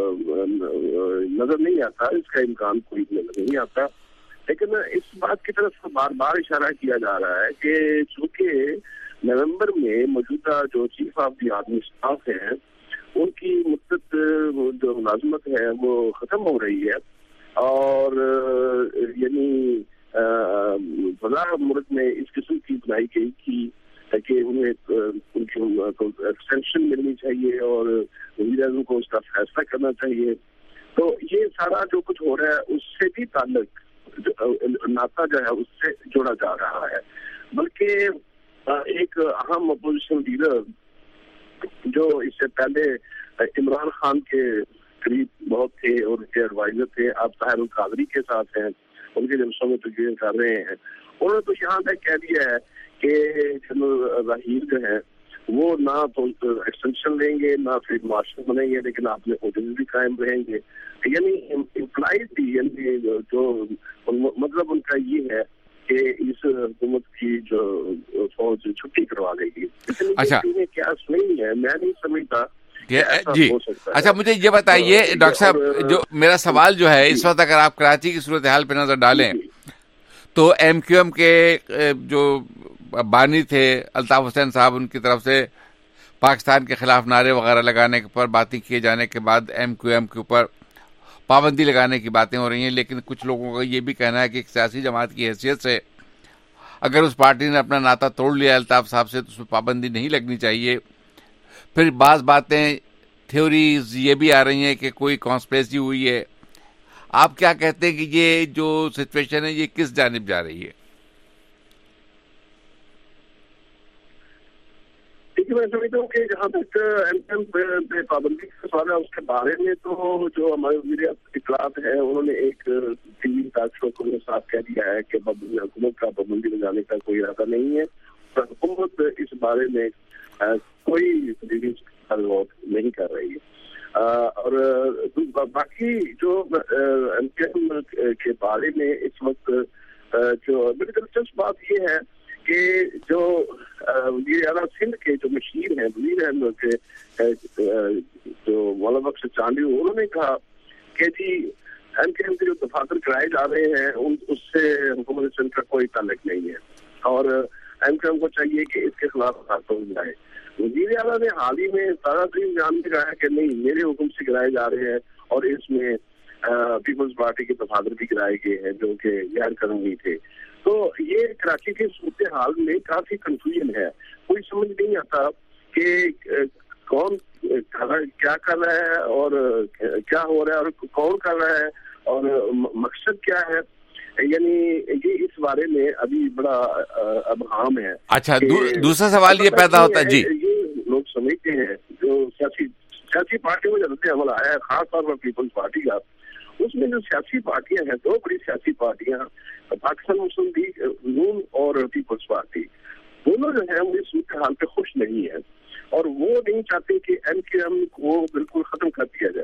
[SPEAKER 10] نظر نہیں آتا, اس کا امکان کوئی نظر نہیں آتا. لیکن اس بات کی طرف بار بار اشارہ کیا جا رہا ہے کہ چونکہ نومبر میں موجودہ جو chief of the army staff ہیں ان کی مدت جو ملازمت ہے وہ ختم ہو رہی ہے اور یعنی فضا ملک میں اس قسم کی بنائی گئی تھی کہ انہیں ان کی ایکسٹینشن ملنی چاہیے اور وزیر اعظم کو اس کا فیصلہ کرنا چاہیے. تو یہ سارا جو کچھ ہو رہا ہے اس سے بھی تعلق ناطا جو ہے اس سے جوڑا جا رہا ہے. بلکہ ایک اہم اپوزیشن لیڈر جو اس سے پہلے عمران خان کے قریب بہت تھے اور ان کے ایڈوائزر تھے, آپ طاہر القادری کے ساتھ ہیں, ان کے جلسوں میں تقریر کر رہے ہیں, انہوں نے تو یہاں تک کہہ دیا ہے کہ جنرل راہیل جو ہے وہ نہ تو ایکسٹینشن لیں گے نہ فیلڈ مارشل بنیں گے, لیکن آپ نے عہدے بھی قائم رہیں گے. یعنی امپلائز بھی یعنی جو مطلب ان کا یہ ہے کہ اس حکومت کی جو فوج چھٹی کروا دے گی.
[SPEAKER 1] اچھا
[SPEAKER 10] کیا نہیں ہے, میں نہیں سمجھتا.
[SPEAKER 1] جی اچھا مجھے یہ بتائیے ڈاکٹر صاحب, جو میرا سوال جو ہے اس وقت اگر آپ کراچی کی صورتحال پہ نظر ڈالیں تو ایم کیو ایم کے جو بانی تھے الطاف حسین صاحب, ان کی طرف سے پاکستان کے خلاف نعرے وغیرہ لگانے پر باتیں کیے جانے کے بعد ایم کیو ایم کے اوپر پابندی لگانے کی باتیں ہو رہی ہیں. لیکن کچھ لوگوں کا یہ بھی کہنا ہے کہ ایک سیاسی جماعت کی حیثیت سے اگر اس پارٹی نے اپنا ناطہ توڑ لیا الطاف صاحب سے تو اس میں پابندی نہیں لگنی چاہیے. پھر بعض باتیں تھیوریز یہ بھی آ رہی ہیں کہ کوئی کانسپریسی ہوئی ہے. آپ کیا کہتے ہیں کہ یہ جو سچویشن ہے یہ کس جانب جا رہی ہے؟
[SPEAKER 10] میں سمجھتا ہوں کہ جہاں تک ایم پہ پابندی کا سوال ہے اس کے بارے میں تو جو ہمارے وزیر اطلاعات ہیں انہوں نے ایک ٹی وی ٹاک شو کو صاف کہہ دیا ہے کہ حکومت کا پابندی لگانے کا کوئی ارادہ نہیں ہے. حکومت اس بارے میں کوئی نہیں کر رہی ہے. اور باقی جو ایم پی ایم کے بارے میں اس وقت جو بڑی دلچسپ بات یہ ہے کہ جو وزیر اعلیٰ سندھ کے جو مشیر ہیں وزیر احمد کے جو مولانا بخش چاندی, انہوں نے کہا کہ جی ایم کے ایم کے جو دفاتر کرائے جا رہے ہیں اس سے حکومت سندھ کا کوئی تعلق نہیں ہے اور ایم کے ایم کو چاہیے کہ اس کے خلاف کارروائی جائے. وزیر اعلیٰ نے حال ہی میں تازہ ترین بیان میں کہا کہ نہیں میرے حکم سے گرائے جا رہے ہیں اور اس میں پیپلز پارٹی کے دفاتر بھی گرائے گئے ہیں جو کہ غیر قانونی تھے. تو یہ کراچی کے صورتحال میں کافی کنفیوژن ہے, کوئی سمجھ نہیں آتا کہ کون کیا کر رہا ہے اور کیا ہو رہا ہے اور کون کر رہا ہے اور مقصد کیا ہے. یعنی یہ اس بارے میں ابھی بڑا ابہام ہے.
[SPEAKER 1] اچھا دوسرا سوال یہ پیدا ہوتا ہے جی,
[SPEAKER 10] یہ لوگ سمجھتے ہیں جو سیاسی سیاسی پارٹیوں میں رد عمل آیا ہے خاص طور پر پیپلز پارٹی کا, اس میں جو سیاسی پارٹیاں ہیں دو بڑی سیاسی پارٹیاں پاکستان مسلم لیگ نون اور پیپلز پارٹی, دونوں جو ہیں وہ اس صورتحال پہ خوش نہیں ہیں اور وہ نہیں چاہتے کہ ایم کیو ایم کو بالکل ختم کر دیا جائے.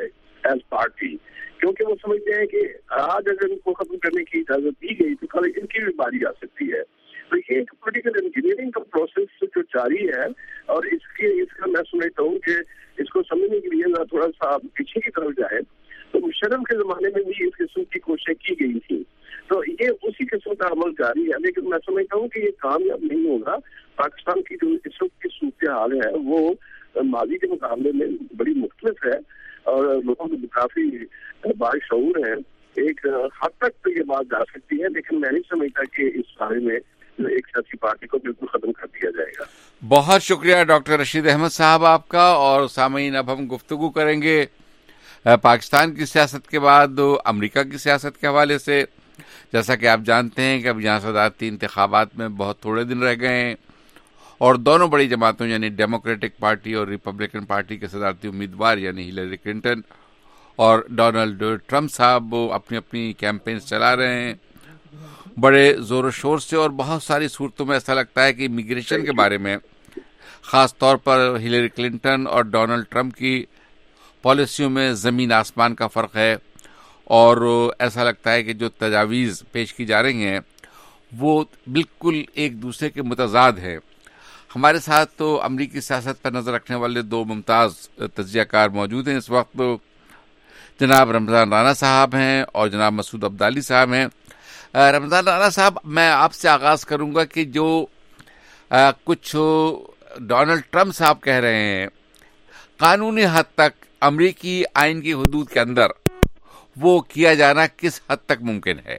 [SPEAKER 10] ایز پارٹی, کیونکہ وہ سمجھتے ہیں کہ آج اگر ان کو ختم کرنے کی اجازت دی گئی تو کل ان کی بھی باری آ سکتی ہے. تو یہ ایک پولیٹیکل انجینئرنگ کا پروسیس جو جاری ہے, اور اس کے اس کا میں سمجھتا ہوں کہ اس کو سمجھنے کے لیے ذرا تھوڑا سا پیچھے کی طرف جائے تو مشرف کے زمانے میں بھی اس قسم کی کوششیں کی گئی تھی. تو یہ اسی قسم کا عمل جاری ہے, لیکن میں سمجھتا ہوں کہ یہ کامیاب نہیں ہوگا. پاکستان کی جو اس وقت کی صورتحال ہے وہ ماضی کے مقابلے میں بڑی مختلف ہے, اور لوگوں کو کافی باشعور ہیں. ایک حد تک تو یہ بات جا سکتی ہے, لیکن میں نہیں سمجھتا کہ اس بارے میں ایک سیاسی پارٹی کو بالکل ختم کر دیا جائے گا.
[SPEAKER 1] بہت شکریہ ڈاکٹر رشید احمد صاحب آپ کا. اور سامعین, اب ہم گفتگو کریں گے پاکستان کی سیاست کے بعد امریکہ کی سیاست کے حوالے سے. جیسا کہ آپ جانتے ہیں کہ اب یہاں صدارتی انتخابات میں بہت تھوڑے دن رہ گئے ہیں, اور دونوں بڑی جماعتوں یعنی ڈیموکریٹک پارٹی اور ریپبلکن پارٹی کے صدارتی امیدوار یعنی ہلیری کلنٹن اور ڈونلڈ ٹرمپ صاحب اپنی اپنی کیمپینز چلا رہے ہیں بڑے زور و شور سے. اور بہت ساری صورتوں میں ایسا لگتا ہے کہ امیگریشن کے بارے میں خاص طور پر ہلیری کلنٹن اور ڈونلڈ ٹرمپ کی پالیسیوں میں زمین آسمان کا فرق ہے, اور ایسا لگتا ہے کہ جو تجاویز پیش کی جا رہی ہیں وہ بالکل ایک دوسرے کے متضاد ہیں. ہمارے ساتھ تو امریکی سیاست پر نظر رکھنے والے دو ممتاز تجزیہ کار موجود ہیں اس وقت. جناب رمضان رانا صاحب ہیں اور جناب مسعود عبدالی صاحب ہیں. رمضان رانا صاحب, میں آپ سے آغاز کروں گا کہ جو کچھ ڈونلڈ ٹرمپ صاحب کہہ رہے ہیں قانونی حد تک امریکی آئین کی حدود کے اندر وہ کیا جانا کس حد تک ممکن ہے؟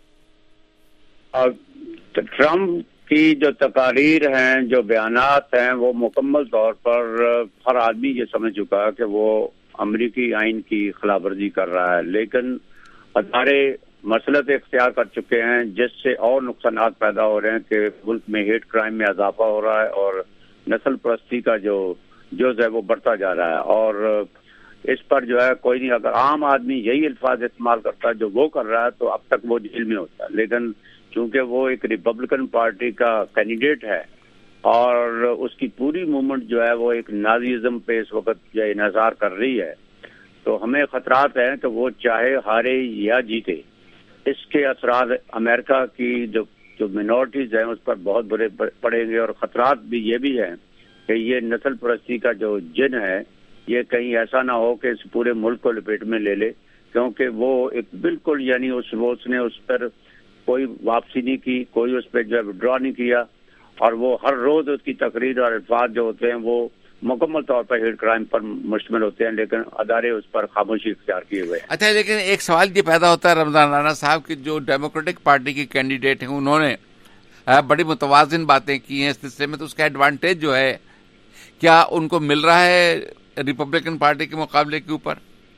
[SPEAKER 11] ٹرمپ کی جو تقاریر ہیں, جو بیانات ہیں, وہ مکمل طور پر ہر آدمی یہ سمجھ چکا ہے کہ وہ امریکی آئین کی خلاف ورزی کر رہا ہے. لیکن ادارے مسلط اختیار کر چکے ہیں جس سے اور نقصانات پیدا ہو رہے ہیں کہ ملک میں ہیٹ کرائم میں اضافہ ہو رہا ہے اور نسل پرستی کا جو جز ہے وہ بڑھتا جا رہا ہے. اور اس پر جو ہے کوئی نہیں, اگر عام آدمی یہی الفاظ استعمال کرتا ہے جو وہ کر رہا ہے تو اب تک وہ جیل میں ہوتا ہے. لیکن چونکہ وہ ایک ریپبلکن پارٹی کا کینڈیڈیٹ ہے اور اس کی پوری موومنٹ جو ہے وہ ایک نازیزم پہ اس وقت جو انحصار کر رہی ہے, تو ہمیں خطرات ہیں کہ وہ چاہے ہارے یا جیتے, اس کے اثرات امریکہ کی جو جو منورٹیز ہیں اس پر بہت برے پڑیں گے. اور خطرات بھی یہ بھی ہیں کہ یہ نسل پرستی کا جو جن ہے یہ کہیں ایسا نہ ہو کہ اس پورے ملک کو لپیٹ میں لے لے, کیونکہ وہ ایک بالکل یعنی اس وہ اس نے اس پر کوئی واپسی نہیں کی, کوئی اس پہ جو ہے وڈرا نہیں کیا, اور وہ ہر روز اس کی تقریر اور الفاظ جو ہوتے ہیں وہ مکمل طور پر ہیٹ کرائم پر مشتمل ہوتے ہیں, لیکن ادارے اس پر خاموشی اختیار کیے ہوئے ہیں.
[SPEAKER 1] اچھا, لیکن ایک سوال یہ پیدا ہوتا ہے رمضان رانا صاحب کہ جو ڈیموکریٹک پارٹی کے کینڈیڈیٹ ہیں انہوں نے بڑی متوازن باتیں کی ہیں اس سلسلے میں, تو اس کا ایڈوانٹیج جو ہے کیا ان کو مل رہا ہے ریپبلکن پارٹی کے مقابلے کے اوپر؟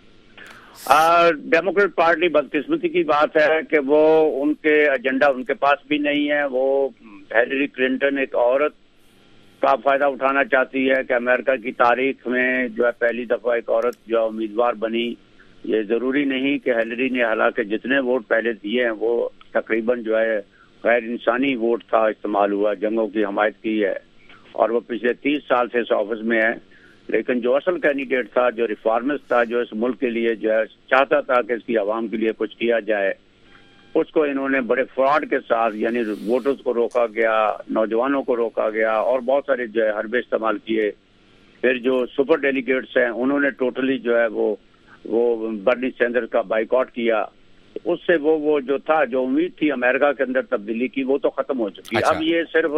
[SPEAKER 11] ڈیموکریٹ پارٹی بدقسمتی کی بات ہے کہ وہ ان کے ایجنڈا ان کے پاس بھی نہیں ہے. وہ ہلیری کلنٹن ایک عورت کا فائدہ اٹھانا چاہتی ہے کہ امریکہ کی تاریخ میں جو ہے پہلی دفعہ ایک عورت جو امیدوار بنی. یہ ضروری نہیں کہ ہلیری نے, حالانکہ جتنے ووٹ پہلے دیے ہیں وہ تقریباً جو ہے غیر انسانی ووٹ تھا استعمال ہوا, جنگوں کی حمایت کی ہے, اور وہ پچھلے تیس سال سے اس آفس میں ہے. لیکن جو اصل کینڈیڈیٹ تھا, جو ریفارمسٹ تھا, جو اس ملک کے لیے جو ہے چاہتا تھا کہ اس کی عوام کے لیے کچھ کیا جائے, اس کو انہوں نے بڑے فراڈ کے ساتھ یعنی ووٹرز کو روکا گیا, نوجوانوں کو روکا گیا, اور بہت سارے جو ہے حربے استعمال کیے. پھر جو سپر ڈیلیگیٹس ہیں انہوں نے ٹوٹلی جو ہے وہ وہ برنی سینڈرز کا بائیکاٹ کیا. اس سے وہ وہ جو تھا, جو امید تھی امریکہ کے اندر تبدیلی کی, وہ تو ختم ہو چکی. اب یہ صرف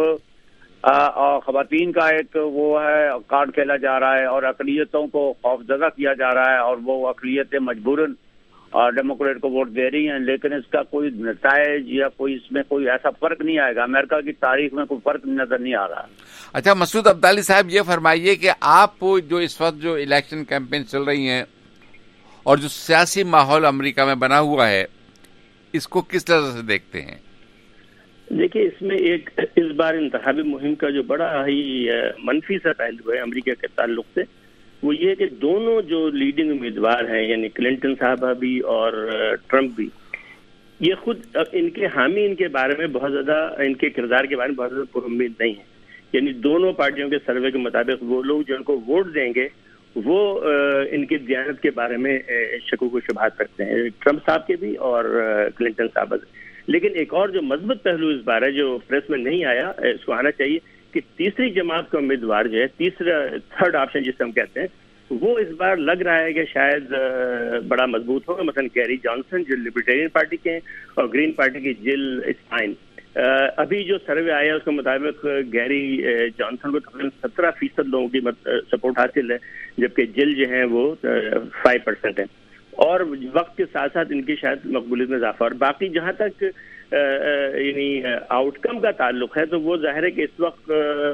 [SPEAKER 11] خواتین کا ایک وہ ہے کارڈ کھیلا جا رہا ہے اور اقلیتوں کو خوفزدہ کیا جا رہا ہے, اور وہ اقلیتیں مجبوراً ڈیموکریٹ کو ووٹ دے رہی ہیں, لیکن اس کا کوئی نتائج یا کوئی اس میں کوئی ایسا فرق نہیں آئے گا. امریکہ کی تاریخ میں کوئی فرق نظر نہیں آ رہا.
[SPEAKER 1] اچھا مسعود عبدالی صاحب, یہ فرمائیے کہ آپ جو اس وقت جو الیکشن کیمپین چل رہی ہیں اور جو سیاسی ماحول امریکہ میں بنا ہوا ہے, اس کو کس طرح سے دیکھتے ہیں؟
[SPEAKER 12] دیکھیے, اس میں ایک اس بار انتخابی مہم کا جو بڑا ہی منفی سا پہلو ہے امریکہ کے تعلق سے, وہ یہ کہ دونوں جو لیڈنگ امیدوار ہیں یعنی کلنٹن صاحبہ بھی اور ٹرمپ بھی, یہ خود ان کے حامی ان کے بارے میں بہت زیادہ, ان کے کردار کے بارے میں بہت زیادہ پر امید نہیں ہے. یعنی دونوں پارٹیوں کے سروے کے مطابق وہ لوگ جو ان کو ووٹ دیں گے وہ ان کی دیانت کے بارے میں شکوک و شبہات رکھتے ہیں، ٹرمپ صاحب کے بھی اور کلنٹن صاحب سے. لیکن ایک اور جو مثبت پہلو اس بار ہے جو پریس میں نہیں آیا، اس کو آنا چاہیے کہ تیسری جماعت کا امیدوار جو ہے، تیسرا تھرڈ آپشن جسے ہم کہتے ہیں، وہ اس بار لگ رہا ہے کہ شاید بڑا مضبوط ہوگا. مثلا گیری جانسن جو لبرٹیرین پارٹی کے ہیں، اور گرین پارٹی کی جل اسپائن. ابھی جو سروے آیا اس کے مطابق گیری جانسن کو تقریباً سترہ فیصد لوگوں کی سپورٹ حاصل ہے، جبکہ جل جو ہیں وہ فائیو پرسینٹ ہیں. اور وقت کے ساتھ ساتھ ان کی شاید مقبولیت میں اضافہ. اور باقی جہاں تک یعنی آؤٹ کم کا تعلق ہے تو وہ ظاہر ہے کہ اس وقت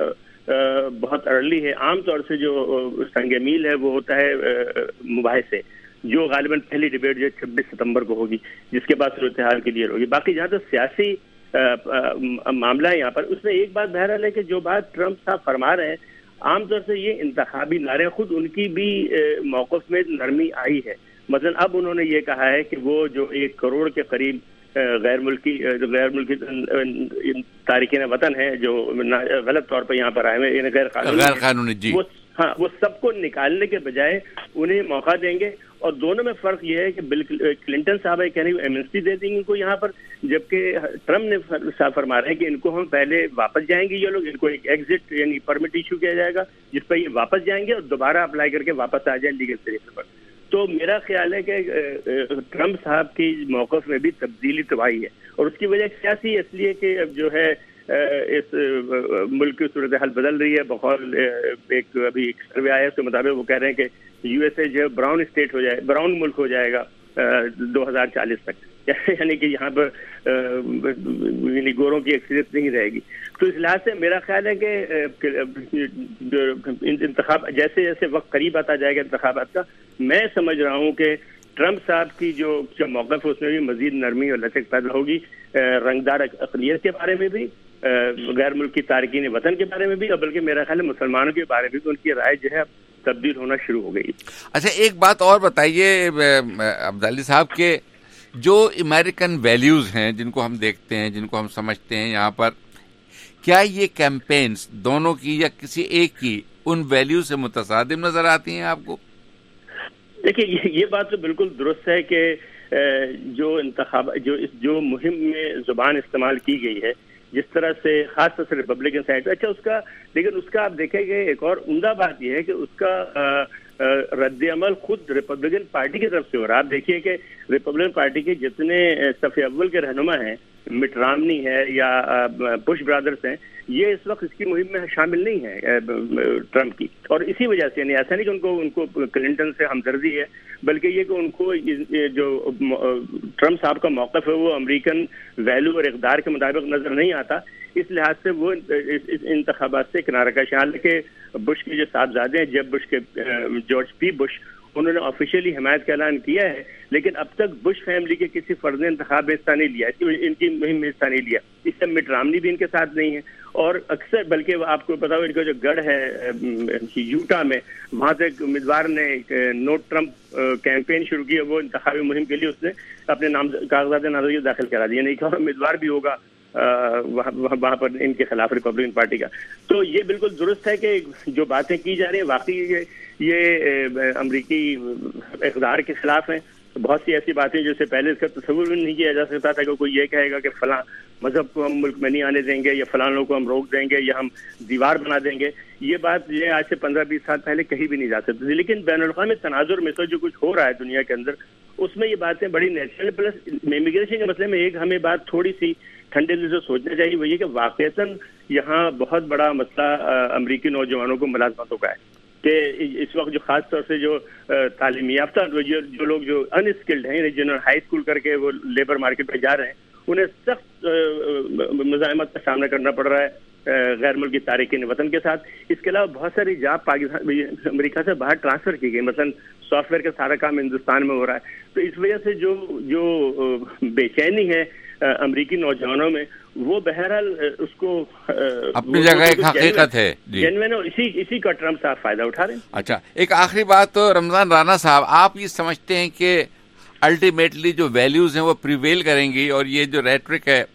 [SPEAKER 12] بہت ارلی ہے. عام طور سے جو سنگ میل ہے وہ ہوتا ہے مباحثے، جو غالباً پہلی ڈیبیٹ جو چھبیس ستمبر کو ہوگی، جس کے بعد صورتحال کلیئر ہوگی. باقی جہاں تک سیاسی معاملہ ہے یہاں پر، اس میں ایک بات بہرحال ہے کہ جو بات ٹرمپ صاحب فرما رہے ہیں، عام طور سے یہ انتخابی نعرے خود ان کی بھی موقف میں نرمی آئی ہے. مثلا اب انہوں نے یہ کہا ہے کہ وہ جو ایک کروڑ کے قریب غیر ملکی غیر ملکی تارکین وطن ہیں جو غلط طور پر یہاں پر آئے ہیں، یعنی غیر
[SPEAKER 1] غیر قانونی، جی
[SPEAKER 12] ہاں، وہ سب کو نکالنے کے بجائے انہیں موقع دیں گے. اور دونوں میں فرق یہ ہے کہ بل کلنٹن صاحب کہہ رہے ہیں ایمنسٹی دے دیں گے ان کو یہاں پر، جبکہ ٹرمپ نے صاحب فرما رہے ہیں کہ ان کو ہم پہلے واپس جائیں گے، یہ لوگ ان کو ایک ایگزٹ یعنی پرمٹ ایشو کیا جائے گا جس پر یہ واپس جائیں گے اور دوبارہ اپلائی کر کے واپس آ جائیں لیگل طریقے پر. تو میرا خیال ہے کہ ٹرمپ صاحب کی موقف میں بھی تبدیلی تو آئی ہے، اور اس کی وجہ سیاسی اس لیے کہ اب جو ہے اس ملک کی صورتحال بدل رہی ہے. بقول ایک ابھی ایک سروے آیا اس کے مطابق وہ کہہ رہے ہیں کہ یو ایس اے جو ہے براؤن اسٹیٹ ہو جائے براؤن ملک ہو جائے گا دو ہزار چالیس تک، یعنی کہ یہاں پر یعنی گوروں کی اکثریت نہیں رہے گی. تو اس لحاظ سے میرا خیال ہے کہ انتخاب جیسے جیسے وقت قریب آتا جائے گا انتخابات کا، میں سمجھ رہا ہوں کہ ٹرمپ صاحب کی جو موقف ہے اس میں بھی مزید نرمی اور لچک پیدا ہوگی، رنگدار اقلیت کے بارے میں بھی، غیر ملکی تارکین وطن کے بارے میں بھی، اور بلکہ میرا خیال ہے مسلمانوں کے بارے میں بھی ان کی رائے جو ہے تبدیل ہونا شروع ہو گئی.
[SPEAKER 1] اچھا ایک بات اور بتائیے عبدالعلی صاحب کہ جو امریکن ویلیوز ہیں جن کو ہم دیکھتے ہیں، جن کو ہم سمجھتے ہیں یہاں پر، کیا یہ کیمپینز دونوں کی یا کسی ایک کی ان ویلیوز سے متصادم نظر آتی ہیں آپ کو؟
[SPEAKER 12] دیکھیے یہ بات تو بالکل درست ہے کہ جو انتخاب جو جو مہم میں زبان استعمال کی گئی ہے، جس طرح سے خاص طور سے ریپبلکن سائڈ، اچھا اس کا لیکن اس کا آپ دیکھیں گے ایک اور عمدہ بات یہ ہے کہ اس کا رد عمل خود ریپبلکن پارٹی کی طرف سے ہو رہا ہے. آپ دیکھیے کہ ریپبلکن پارٹی کے جتنے صف اول کے رہنما ہیں، مٹ رامنی ہے یا بش برادرز ہیں، یہ اس وقت اس کی مہم میں شامل نہیں ہے ٹرمپ کی. اور اسی وجہ سے یعنی ایسا نہیں کہ ان کو ان کو کلنٹن سے ہمدردی ہے، بلکہ یہ کہ ان کو جو ٹرمپ صاحب کا موقف ہے وہ امریکن ویلیو اور اقدار کے مطابق نظر نہیں آتا. اس لحاظ سے وہ انتخابات سے کنارہ کش. حالانکہ بش کے جو صاحبزادے ہیں، جب بش کے جارج پی بش، انہوں نے آفیشیلی حمایت کا اعلان کیا ہے، لیکن اب تک بش فیملی کے کسی فرد نے انتخاب میں حصہ نہیں لیا، ان کی مہم میں حصہ نہیں لیا. اس سے مٹ رامنی بھی ان کے ساتھ نہیں ہے. اور اکثر بلکہ آپ کو پتا ہو ان کا جو گڑھ ہے یوٹا میں، وہاں سے ایک امیدوار نے نو ٹرمپ کیمپین شروع کی ہے، وہ انتخابی مہم کے لیے اس نے اپنے نام کاغذات نامزدگی داخل کرا دی. نہیں کہ امیدوار بھی ہوگا وہاں پر ان کے خلاف ریپبلکن پارٹی کا. تو یہ بالکل درست ہے کہ جو باتیں کی جا رہی ہیں واقعی یہ امریکی اقدار کے خلاف ہیں. بہت سی ایسی باتیں جیسے پہلے اس کا تصور بھی نہیں کیا جا سکتا تھا کہ کوئی یہ کہے گا کہ فلاں مذہب کو ہم ملک میں نہیں آنے دیں گے، یا فلاں لوگوں کو ہم روک دیں گے، یا ہم دیوار بنا دیں گے. یہ بات یہ آج سے پندرہ بیس سال پہلے کہیں بھی نہیں جا سکتی تھی. لیکن بین الاقوامی تناظر میں تو جو کچھ ہو رہا ہے دنیا کے اندر، اس میں یہ باتیں بڑی نیچرل. پلس امیگریشن کے مسئلے میں ایک ہمیں بات تھوڑی سی ٹھنڈے دل سے سوچنا چاہیے، وہ یہ کہ واقعتاً یہاں بہت بڑا مسئلہ امریکی نوجوانوں کو ملازمتوں کا ہے کہ اس وقت جو خاص طور سے جو تعلیم یافتہ جو لوگ جو ان اسکلڈ ہیں، جنہوں نے ہائی اسکول کر کے وہ لیبر مارکیٹ پہ جا رہے ہیں، انہیں سخت مزاحمت کا سامنا کرنا پڑ رہا ہے غیر ملکی تارکین وطن کے ساتھ. اس کے علاوہ بہت ساری جاب پاکستان امریکہ سے باہر ٹرانسفر کی گئی، مثلا سافٹ ویئر کا سارا کام ہندوستان میں ہو رہا ہے. تو اس وجہ سے جو جو بے چینی ہے امریکی نوجوانوں میں، وہ بہرحال اس کو
[SPEAKER 1] اپنی جگہ ایک حقیقت ہے
[SPEAKER 12] جینوین، اور اسی اسی کا ٹرمپ صاحب فائدہ اٹھا رہے ہیں.
[SPEAKER 1] اچھا ایک آخری بات تو رمضان رانا صاحب، آپ یہ سمجھتے ہیں کہ الٹیمیٹلی جو ویلیوز ہیں وہ پریویل کریں گی اور یہ جو ریٹرک ہے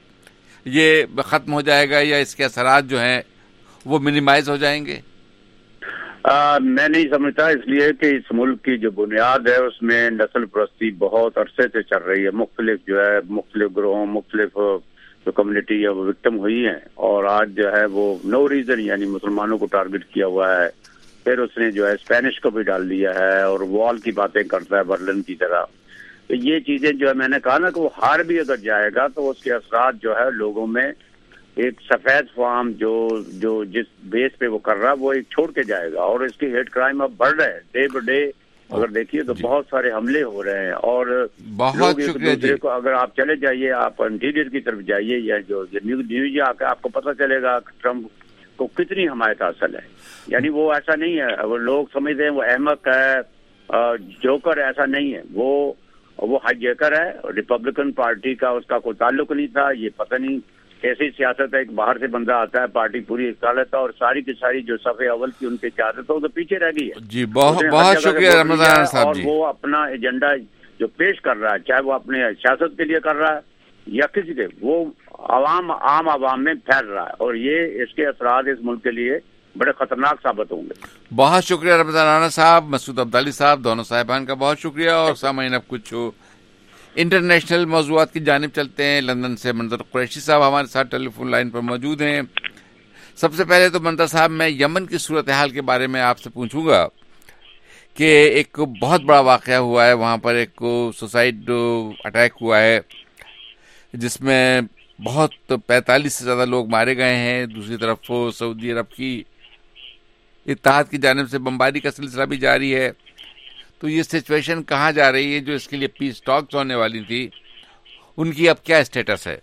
[SPEAKER 1] یہ ختم ہو جائے گا، یا اس کے اثرات جو ہیں وہ منیمائز ہو جائیں گے؟
[SPEAKER 11] آ, میں نہیں سمجھتا، اس لیے کہ اس ملک کی جو بنیاد ہے اس میں نسل پرستی بہت عرصے سے چل رہی ہے. مختلف جو ہے مختلف گروہوں مختلف جو کمیونٹی ہے وہ وکٹم ہوئی ہیں، اور آج جو ہے وہ نو ریزن یعنی مسلمانوں کو ٹارگٹ کیا ہوا ہے. پھر اس نے جو ہے اسپینش کو بھی ڈال دیا ہے اور وال کی باتیں کرتا ہے برلن کی طرح. تو یہ چیزیں جو ہے میں نے کہا نا کہ وہ ہار بھی اگر جائے گا تو اس کے اثرات جو ہے لوگوں میں ایک سفید فام جو جو جس بیس پہ وہ کر رہا ہے وہ ایک چھوڑ کے جائے گا. اور اس کی ہیٹ کرائم اب بڑھ رہے ہیں ڈے بائی ڈے. اگر دیکھیے تو بہت سارے حملے ہو رہے ہیں اور
[SPEAKER 1] بہت شکریہ جی.
[SPEAKER 11] کو اگر آپ چلے جائیے، آپ انٹیریئر کی طرف جائیے یا جو نیوز آ کے آپ کو پتہ چلے گا کہ ٹرمپ کو کتنی حمایت حاصل ہے. یعنی وہ ایسا نہیں ہے، وہ لوگ سمجھتے ہیں وہ احمق ہے جوکر، ایسا نہیں ہے. وہ وہ ہائی جیکر ہے. ریپبلکن پارٹی کا اس کا کوئی تعلق نہیں تھا. یہ پتہ نہیں کیسی سیاست ہے، ایک باہر سے بندہ آتا ہے پارٹی پوری اکھا لیتا ہے اور ساری کی ساری جو صفحے اول کی ان کے قیادت ہے وہ تو پیچھے رہ گئی ہے.
[SPEAKER 1] جی بہت بہت شکریہ رمضان صاحب جی.
[SPEAKER 11] اور وہ اپنا ایجنڈا جو پیش کر رہا ہے، چاہے وہ اپنے سیاست کے لیے کر رہا ہے یا کسی کے، وہ عوام عام عوام میں پھیل رہا ہے اور یہ اس کے اثرات اس ملک کے لیے بڑے خطرناک ثابت ہوں گے.
[SPEAKER 1] بہت شکریہ رمضان رانا صاحب، مسعود عبدالی صاحب، دونوں صاحبان کا بہت شکریہ. اور سامعین اب کچھ انٹرنیشنل موضوعات کی جانب چلتے ہیں. لندن سے منظر قریشی صاحب ہمارے ساتھ ٹیلی فون لائن پر موجود ہیں. سب سے پہلے تو منظر صاحب میں یمن کی صورتحال کے بارے میں آپ سے پوچھوں گا کہ ایک بہت بڑا واقعہ ہوا ہے وہاں پر، ایک سوسائڈ اٹیک ہوا ہے جس میں بہت پینتالیس سے زیادہ لوگ مارے گئے ہیں. دوسری طرف سعودی عرب کی اتحاد کی جانب سے بمباری کا سلسلہ بھی جاری ہے. تو یہ سچویشن کہاں جا رہی ہے؟ جو اس کے لیے پیس ٹاکس ہونے والی تھی ان کی اب کیا اسٹیٹس ہے؟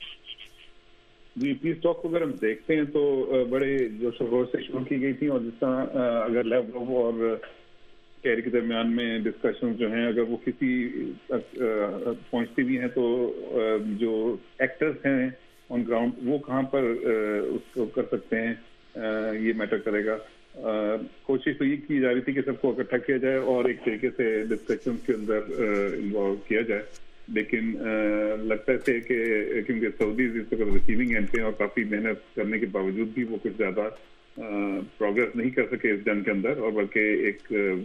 [SPEAKER 4] جی پیس ٹاک کو اگر ہم دیکھتے ہیں تو بڑے جوش و خروش سے شروع کی گئی تھی، اور جس طرح اگر لیوروف اور کیری کے درمیان میں ڈسکشن جو ہیں اگر وہ کسی تک پہنچتی بھی ہیں تو جو ایکٹرز ہیں آن گراؤنڈ وہ کہاں پر اس کو کر سکتے ہیں، یہ میٹر کرے گا. کوشش تو یہ کی جا رہی تھی کہ سب کو اکٹھا کیا جائے اور ایک طریقے سے ڈسکشن کے اندر انوالو کیا جائے، لیکن لگتا ہے کہ کیونکہ سعودیز اس وقت ریسیونگ اینڈ پہ اور کافی محنت کرنے کے باوجود بھی وہ کچھ زیادہ پروگرس نہیں کر سکے اس جنگ کے اندر، اور بلکہ ایک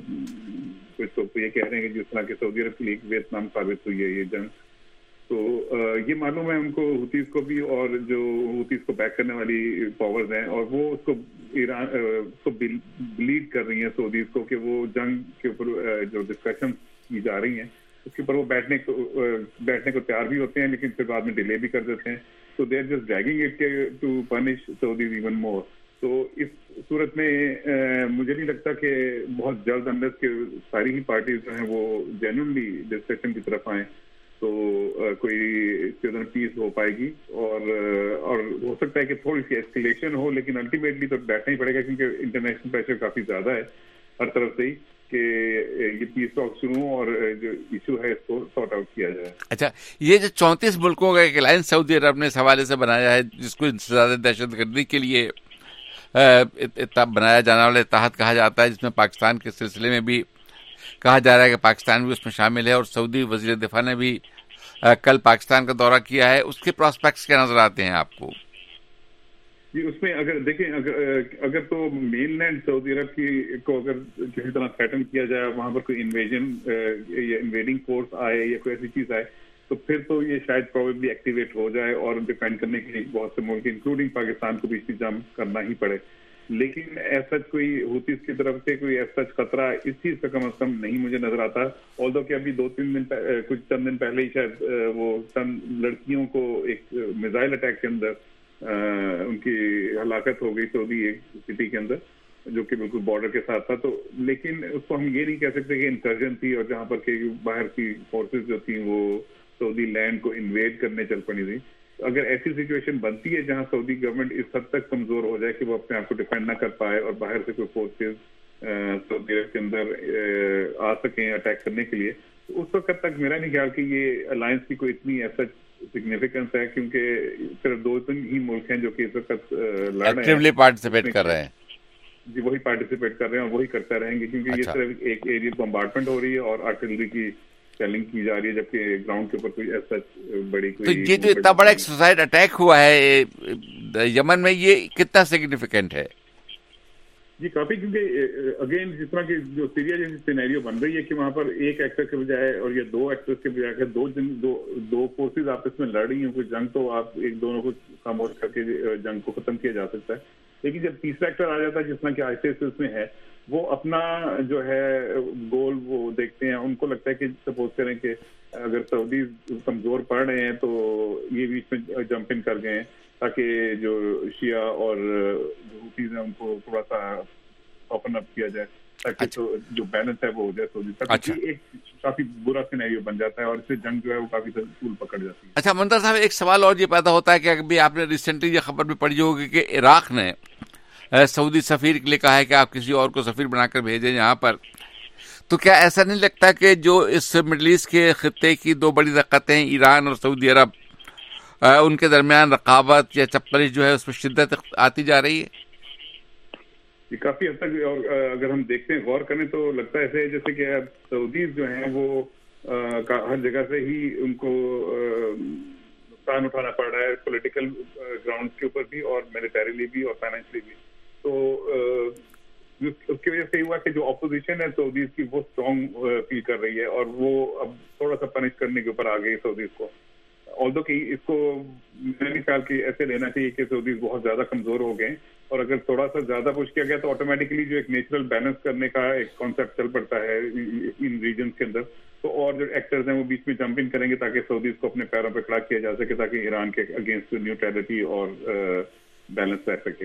[SPEAKER 4] کچھ تو یہ کہہ رہے ہیں کہ جس طرح کہ سعودی عرب کے لیے ایک ویتنام ثابت ہوئی ہے یہ جنگ. تو یہ معلوم ہے ان کو حوثیز کو بھی، اور جو حوثیز کو بیک کرنے والی پاورز ہیں، اور وہ اس کو ایران اس کو بلیڈ کر رہی ہیں سعودیز کو کہ وہ جنگ کے اوپر جو ڈسکشن کی جا رہی ہیں اس کے اوپر وہ بیٹھنے کو بیٹھنے کو تیار بھی ہوتے ہیں، لیکن پھر بعد میں ڈیلے بھی کر دیتے ہیں. تو they are just dragging it to punish Saudis even more. تو اس صورت میں مجھے نہیں لگتا کہ بہت جلد اندر کے ساری ہی پارٹیز جو ہیں وہ جینوئنلی ڈسکشن کی طرف آئیں تو کوئی اس کے اندر پیس ہو پائے گی. اور اور ہو سکتا ہے کہ تھوڑی سی ایسکیلیشن ہو، لیکن الٹیمیٹلی تو بیٹھنا ہی پڑے گا کیونکہ انٹرنیشنل پریشر کافی زیادہ ہے ہر طرف سے ہی کہ یہ پیس ٹاک شروع ہوں اور جو ایشو ہے اس کو سارٹ آؤٹ کیا جائے.
[SPEAKER 1] اچھا، یہ جو چونتیس ملکوں کا ایک الائنس سعودی عرب نے اس حوالے سے بنایا ہے جس کو زیادہ دہشت گردی کے لیے بنایا جانے والا اتحاد کہا جاتا ہے، جس میں پاکستان کے سلسلے میں بھی کہا جا رہا ہے کہ پاکستان بھی اس میں شامل ہے، اور سعودی وزیر دفاع نے بھی کل پاکستان کا دورہ کیا ہے. اس کے پراسپیکٹس کیا نظر آتے ہیں آپ کو؟
[SPEAKER 4] جی اس میں اگر دیکھیں اگر اگر تو مین لینڈ سعودی عرب کی کو اگر کسی طرح تھریٹن کیا جائے، وہاں پر کوئی انویژن یا انویڈنگ فورس آئے یا کوئی ایسی چیز آئے تو پھر تو یہ شاید پروبیبلی ایکٹیویٹ ہو جائے اور ڈیفینڈ کرنے کے لیے بہت سے ملک انکلوڈنگ پاکستان کو بھی اس جم کرنا ہی پڑے. لیکن ایسا کوئی حوثیز کی طرف سے کوئی ایسا خطرہ اس چیز کا کم از کم نہیں مجھے نظر آتا. آلدو کہ ابھی دو تین دن کچھ چند دن پہلے ہی شاید وہ چند لڑکیوں کو ایک میزائل اٹیک کے اندر ان کی ہلاکت ہو گئی سعودی ایک سٹی کے اندر جو کہ بالکل بارڈر کے ساتھ تھا. تو لیکن اس کو ہم یہ نہیں کہہ سکتے کہ انسرجن تھی اور جہاں پر کہ باہر کی فورسز جو تھیں وہ سعودی لینڈ کو انویڈ کرنے چل پڑی تھی. اگر ایسی سچویشن بنتی ہے جہاں سعودی گورنمنٹ اس حد تک کمزور ہو جائے کہ وہ اپنے آپ کو ڈیفینڈ نہ کر پائے اور باہر سے کوئی فورسز سعودی عرب کے اندر آ سکیں اٹیک کرنے کے لیے، تو اس وقت تک میرا نہیں خیال کہ یہ الائنس کی کوئی اتنی ایسا سگنیفیکینس ہے، کیونکہ صرف دو تین ہی ملک ہیں جو کہ اس وقت لڑ رہے ہیں،
[SPEAKER 1] پارٹیسپیٹ کر رہے ہیں.
[SPEAKER 4] جی وہی پارٹیسپیٹ کر رہے ہیں اور وہی کرتے رہیں گے کیونکہ یہ صرف ایک ایریا بمبارڈمنٹ ہو رہی ہے اور آرٹلری کی سیلنگ کی جا رہی ہے، جبکہ گراؤنڈ کے اوپر کوئی ایسا بڑی کوئی.
[SPEAKER 1] تو یہ جو اتنا بڑا ایک سوسائڈ اٹیک ہوا ہے یمن میں، یہ کتنا سگنیفیکینٹ ہے؟
[SPEAKER 4] جی کافی، کیونکہ اگین جس طرح کی جو سیریا جیسی سینیریو بن رہی ہے کہ وہاں پر ایک ایکٹر کے بجائے اور یا دو ایکٹر کے بجائے دو دو دو فورسز آپس میں لڑ رہی ہیں کوئی جنگ، تو آپ ایک دونوں کو خاموش کر کے جنگ کو ختم کیا جا سکتا ہے. لیکن جب تیسرا ایکٹر آ جاتا ہے جس طرح کہ آئیسس اس میں ہے، وہ اپنا جو ہے گول وہ دیکھتے ہیں. ان کو لگتا ہے کہ سپوز کریں کہ اگر سعودی کمزور پڑ رہے ہیں تو یہ بیچ میں جمپ ان کر گئے ہیں تاکہ جو شیعہ اور جو حوثیز ہیں ان کو تھوڑا سا اوپن اپ کیا جائے تاکہ تو جو بیلنس ہے وہ ہو جائے سعودی تک. ایک کافی برا سینیریو بن جاتا ہے اور اس سے جنگ جو ہے وہ کافی طول پکڑ جاتی ہے.
[SPEAKER 1] اچھا منظر صاحب، ایک سوال اور یہ پیدا ہوتا ہے کہ ابھی آپ نے ریسنٹلی یہ خبر بھی پڑھی ہوگی کہ عراق نے سعودی سفیر کے لیے کہا ہے کہ آپ کسی اور کو سفیر بنا کر بھیجیں یہاں پر. تو کیا ایسا نہیں لگتا کہ جو اس مڈل ایسٹ کے خطے کی دو بڑی طاقتیں ایران اور سعودی عرب، ان کے درمیان رقابت یا چپلش جو ہے اس میں شدت آتی جا رہی ہے؟
[SPEAKER 4] یہ کافی حد تک، اور اگر ہم دیکھتے ہیں غور کریں تو لگتا ہے ایسے جیسے کہ سعودیز جو ہیں وہ ہر جگہ سے ہی ان کو نقصان اٹھانا پڑ رہا ہے، پولیٹیکل گراؤنڈ کے اوپر بھی اور ملیٹریلی بھی اور فائنینشلی بھی. تو اس کی وجہ سے یہ ہوا کہ جو اپوزیشن ہے سعودیز کی وہ اسٹرانگ فیل کر رہی ہے اور وہ اب تھوڑا سا پنش کرنے کے اوپر آ گئی سعودیز کو. آلدو کہ اس کو میرے خیال کہ ایسے لینا چاہیے کہ سعودیز بہت زیادہ کمزور ہو گئے اور اگر تھوڑا سا زیادہ پش کیا گیا تو آٹومیٹکلی جو ایک نیچرل بیلنس کرنے کا ایک کانسیپٹ چل پڑتا ہے ان ریجنس کے اندر. تو اور جو ایکٹرز ہیں وہ بیچ میں جمپ ان کریں گے تاکہ سعودیز کو اپنے پیروں پہ کھڑا کیا جا سکے تاکہ ایران کے اگینسٹ نیوٹرلٹی اور بیلنس رہ سکے.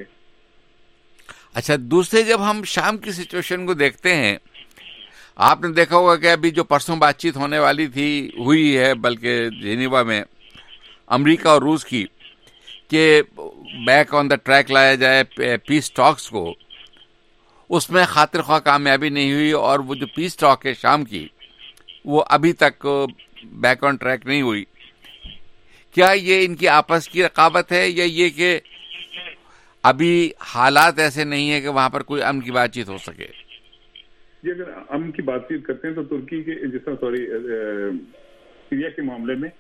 [SPEAKER 1] اچھا، دوسرے جب ہم شام کی سچویشن کو دیکھتے ہیں، آپ نے دیکھا ہوگا کہ ابھی جو پرسوں بات چیت ہونے والی تھی ہوئی ہے بلکہ جنیوا میں امریکہ اور روس کی کہ بیک آن دا ٹریک لایا جائے پیس ٹاکس کو، اس میں خاطر خواہ کامیابی نہیں ہوئی اور وہ جو پیس ٹاک ہے شام کی وہ ابھی تک بیک آن ٹریک نہیں ہوئی. کیا یہ ان کی آپس کی رقابت ہے یا یہ کہ ابھی حالات ایسے نہیں ہیں کہ وہاں پر کوئی امن کی بات چیت ہو سکے؟
[SPEAKER 4] جی اگر امن کی بات چیت کرتے ہیں تو ترکی کے جس طرح سوری سیریا کے معاملے میں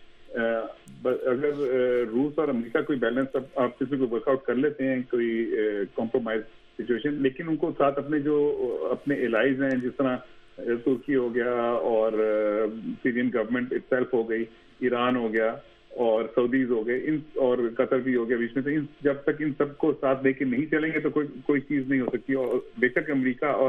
[SPEAKER 4] اگر روس اور امریکہ کوئی بیلنس آپ کسی کو ورک آؤٹ کر لیتے ہیں کوئی کمپرومائز سچویشن، لیکن ان کو ساتھ اپنے جو اپنے الائز ہیں جس طرح ترکی ہو گیا اور سیرین گورنمنٹ اٹ سیلف ہو گئی، ایران ہو گیا اور سعودیز ہو گئے ان اور قطر بھی ہو گیا بیچ میں، تو ان جب تک ان سب کو ساتھ لے کے نہیں چلیں گے تو کوئی کوئی چیز نہیں ہو سکتی. اور بے شک امریکہ اور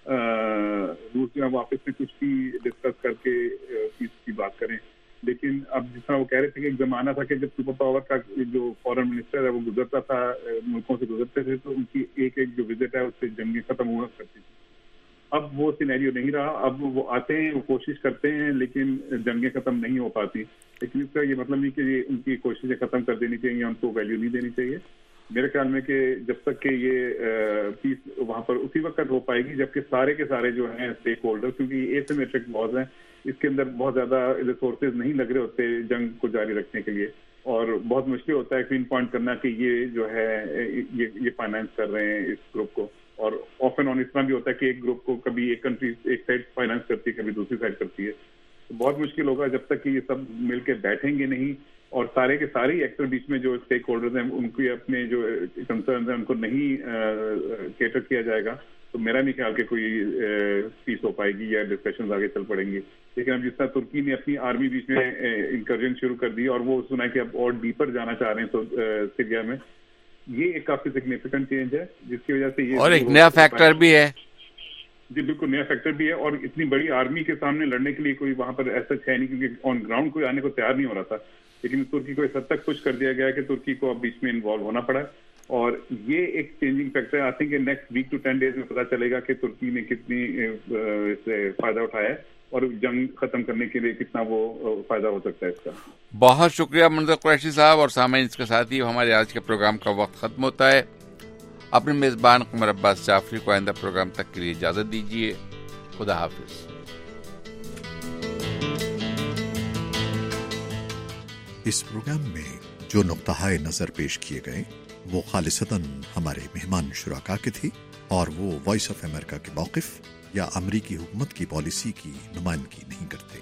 [SPEAKER 4] روس جو ہے وہ آپس میں کچھ بھی ڈسکس کر کے چیز کی بات کریں، لیکن اب جس طرح وہ کہہ رہے تھے کہ ایک زمانہ تھا کہ جب سپر پاور کا جو فورن منسٹر ہے وہ گزرتا تھا ملکوں سے گزرتے تھے تو ان کی ایک ایک جو وزٹ ہے اس سے جنگیں ختم ہوا کرتی تھی. اب وہ سینیریو نہیں رہا، اب وہ آتے ہیں وہ کوشش کرتے ہیں لیکن جنگیں ختم نہیں ہو پاتی. لیکن اس کا یہ مطلب نہیں کہ ان کی کوششیں ختم کر دینی چاہیے، ان کو ویلیو نہیں دینی چاہیے. میرے خیال میں کہ جب تک کہ یہ پیس وہاں پر اسی وقت ہو پائے گی جبکہ سارے کے سارے جو ہیں اسٹیک ہولڈر، کیونکہ یہ ایسیمیٹرک واز ہیں، اس کے اندر بہت زیادہ ریسورسز نہیں لگ رہے ہوتے جنگ کو جاری رکھنے کے لیے اور بہت مشکل ہوتا ہے پن پوائنٹ کرنا کہ یہ جو ہے یہ فائنانس کر رہے ہیں اس گروپ کو. اور آف اینڈ آن اس طرح بھی ہوتا ہے کہ ایک گروپ کو کبھی ایک کنٹری ایک سائڈ فائنانس کرتی ہے کبھی دوسری سائڈ کرتی ہے. تو بہت مشکل ہوگا جب تک کہ یہ سب مل کے بیٹھیں گے نہیں اور سارے کے سارے ایکٹر بیچ میں جو اسٹیک ہولڈرز ہیں ان کے اپنے جو کنسرنز ہیں ان کو نہیں کیٹر کیا جائے گا تو میرا نہیں خیال کہ کوئی پیس ہو پائے گی یا ڈسکشنز آگے چل پڑیں گی. لیکن اب جس طرح ترکی نے اپنی آرمی بیچ میں انکرجن شروع کر دی اور وہ سنا کہ اب اور ڈیپر جانا چاہ رہے ہیں سیریا میں، یہ ایک کافی سگنیفیکنٹ چینج ہے جس کی وجہ سے یہ
[SPEAKER 1] اور ایک نیا فیکٹر بھی ہے.
[SPEAKER 4] جی بالکل نیا فیکٹر بھی ہے اور اتنی بڑی آرمی کے سامنے لڑنے کے لیے کوئی وہاں پر ایسا ہے نہیں کیونکہ آن گراؤنڈ کوئی آنے کو تیار نہیں ہو رہا تھا. لیکن ترکی کو اس حد تک پش کر دیا گیا کہ ترکی کو اب بیچ میں انوالو ہونا پڑا اور یہ ایک چینجنگ فیکٹر ہے. I think next week to ten days میں پتا چلے گا کہ ترکی نے کتنی اس سے فائدہ اٹھایا ہے اور جنگ ختم کرنے کے لیے کتنا وہ فائدہ ہو سکتا ہے اس کا.
[SPEAKER 1] بہت شکریہ منظر قریشی صاحب. اور سامعین اس کے ساتھ ہی ہمارے آج کے پروگرام کا وقت ختم ہوتا ہے. اپنے میزبان قمر عباس جعفری کو آئندہ پروگرام تک کے لیے اجازت دیجیے. خدا حافظ.
[SPEAKER 13] اس پروگرام میں جو نقطہ نظر پیش کیے گئے وہ خالصتاً ہمارے مہمان شرکا کے تھے اور وہ وائس آف امریکہ کے موقف یا امریکی حکومت کی پالیسی کی نمائندگی نہیں کرتے.